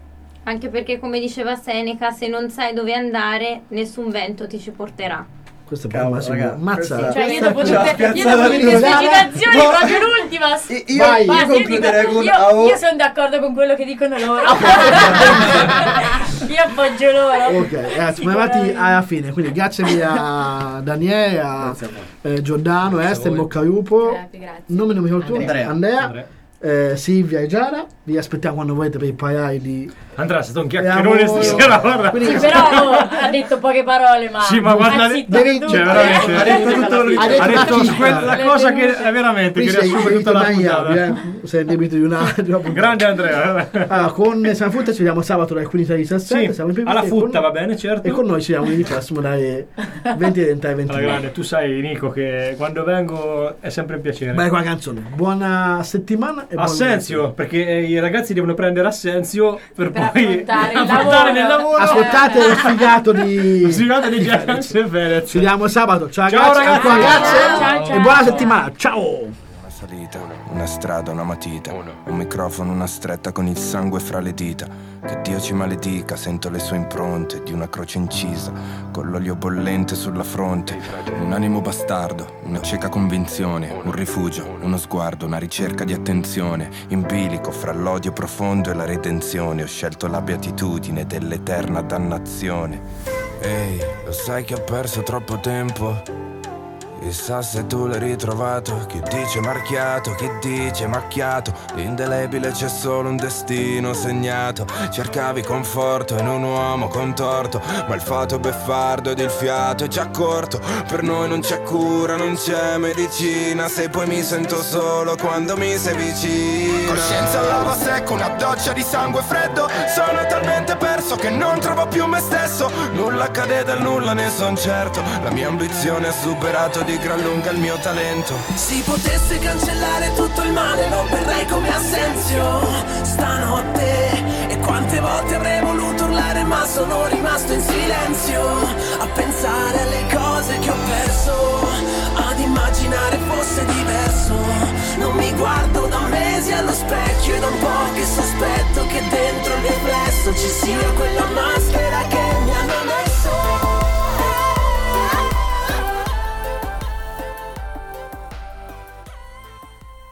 Anche perché, come diceva Seneca, se non sai dove andare, nessun vento ti ci porterà. questo è Cavolo, Massimo. raga, Mazza. questa- Cioè, io dopo Ci ha tutte, io spiazzato dopo tutte queste lì. citazioni, No. proprio l'ultima. Io, Vai, io Basta, io concluderei dico- con io, AO. io sono d'accordo con quello che dicono loro. Io appoggio loro. Ok, ragazzi, siamo arrivati alla fine, quindi grazie mille a Daniele, a eh, Giordano, Este, in bocca al lupo. Grazie, grazie. Nome non mi ricordo tu, Andrea. Andrea, Andrea. eh, Silvia e Giara. Vi aspettiamo quando volete per parlare di... Andrea, è stato un Abbiamo- chiacchierone stasera, guarda. Quindi- Sì, però oh, ha detto poche parole, ma Sì, ma guarda, ha zittato devi- tutto, cioè, eh. veramente, Ha detto tutto Ha detto ha detto tutto. quella Le cosa che tenute. è veramente Qui che sei riassume tutta la italiano, puntata. eh? Sei debito di una, di una puntata. Grande Andrea. Allora, con San Futta ci vediamo sabato dalle quindici alle diciassette. Sì, siamo in alla e con- Futta va bene, certo. E con noi ci vediamo lunedì prossimo dalle venti e trenta alle Alla ventidue. grande, tu sai Nico che quando vengo è sempre un piacere. Vai con la canzone. Buona settimana e buon Assenzio, perché i ragazzi devono prendere Assenzio per, Per poi affrontare il affrontare lavoro. nel lavoro. Ascoltate lo sfigato di... Sfigato di Giants e Perez. Ci vediamo sabato. Ciao, Ciao, ragazzi, ragazzi. ancora grazie Ciao, ciao, ciao. e buona settimana. Ciao. Una salita, una strada, una matita, un microfono, una stretta con il sangue fra le dita. Che Dio ci maledica, sento le sue impronte di una croce incisa, con l'olio bollente sulla fronte. Un animo bastardo, una cieca convinzione, un rifugio, uno sguardo, una ricerca di attenzione. In bilico fra l'odio profondo e la redenzione, ho scelto la beatitudine dell'eterna dannazione. Ehi, lo sai che ho perso troppo tempo? Chissà se tu l'hai ritrovato. Chi dice marchiato, chi dice macchiato. L'indelebile c'è solo un destino segnato. Cercavi conforto in un uomo contorto, ma il fato beffardo ed il fiato è già corto. Per noi non c'è cura, non c'è medicina. Se poi mi sento solo quando mi sei vicina. Coscienza all'alba secca, una doccia di sangue freddo. Sono talmente perso che non trovo più me stesso. Nulla accade dal nulla, ne son certo. La mia ambizione ha superato di gran lunga il mio talento. Si potesse cancellare tutto il male lo berrei come Assenzio stanotte. E quante volte avrei voluto urlare ma sono rimasto in silenzio, a pensare alle cose che ho perso, ad immaginare fosse diverso. Non mi guardo da mesi allo specchio e da un po' che sospetto che dentro il riflesso ci sia quella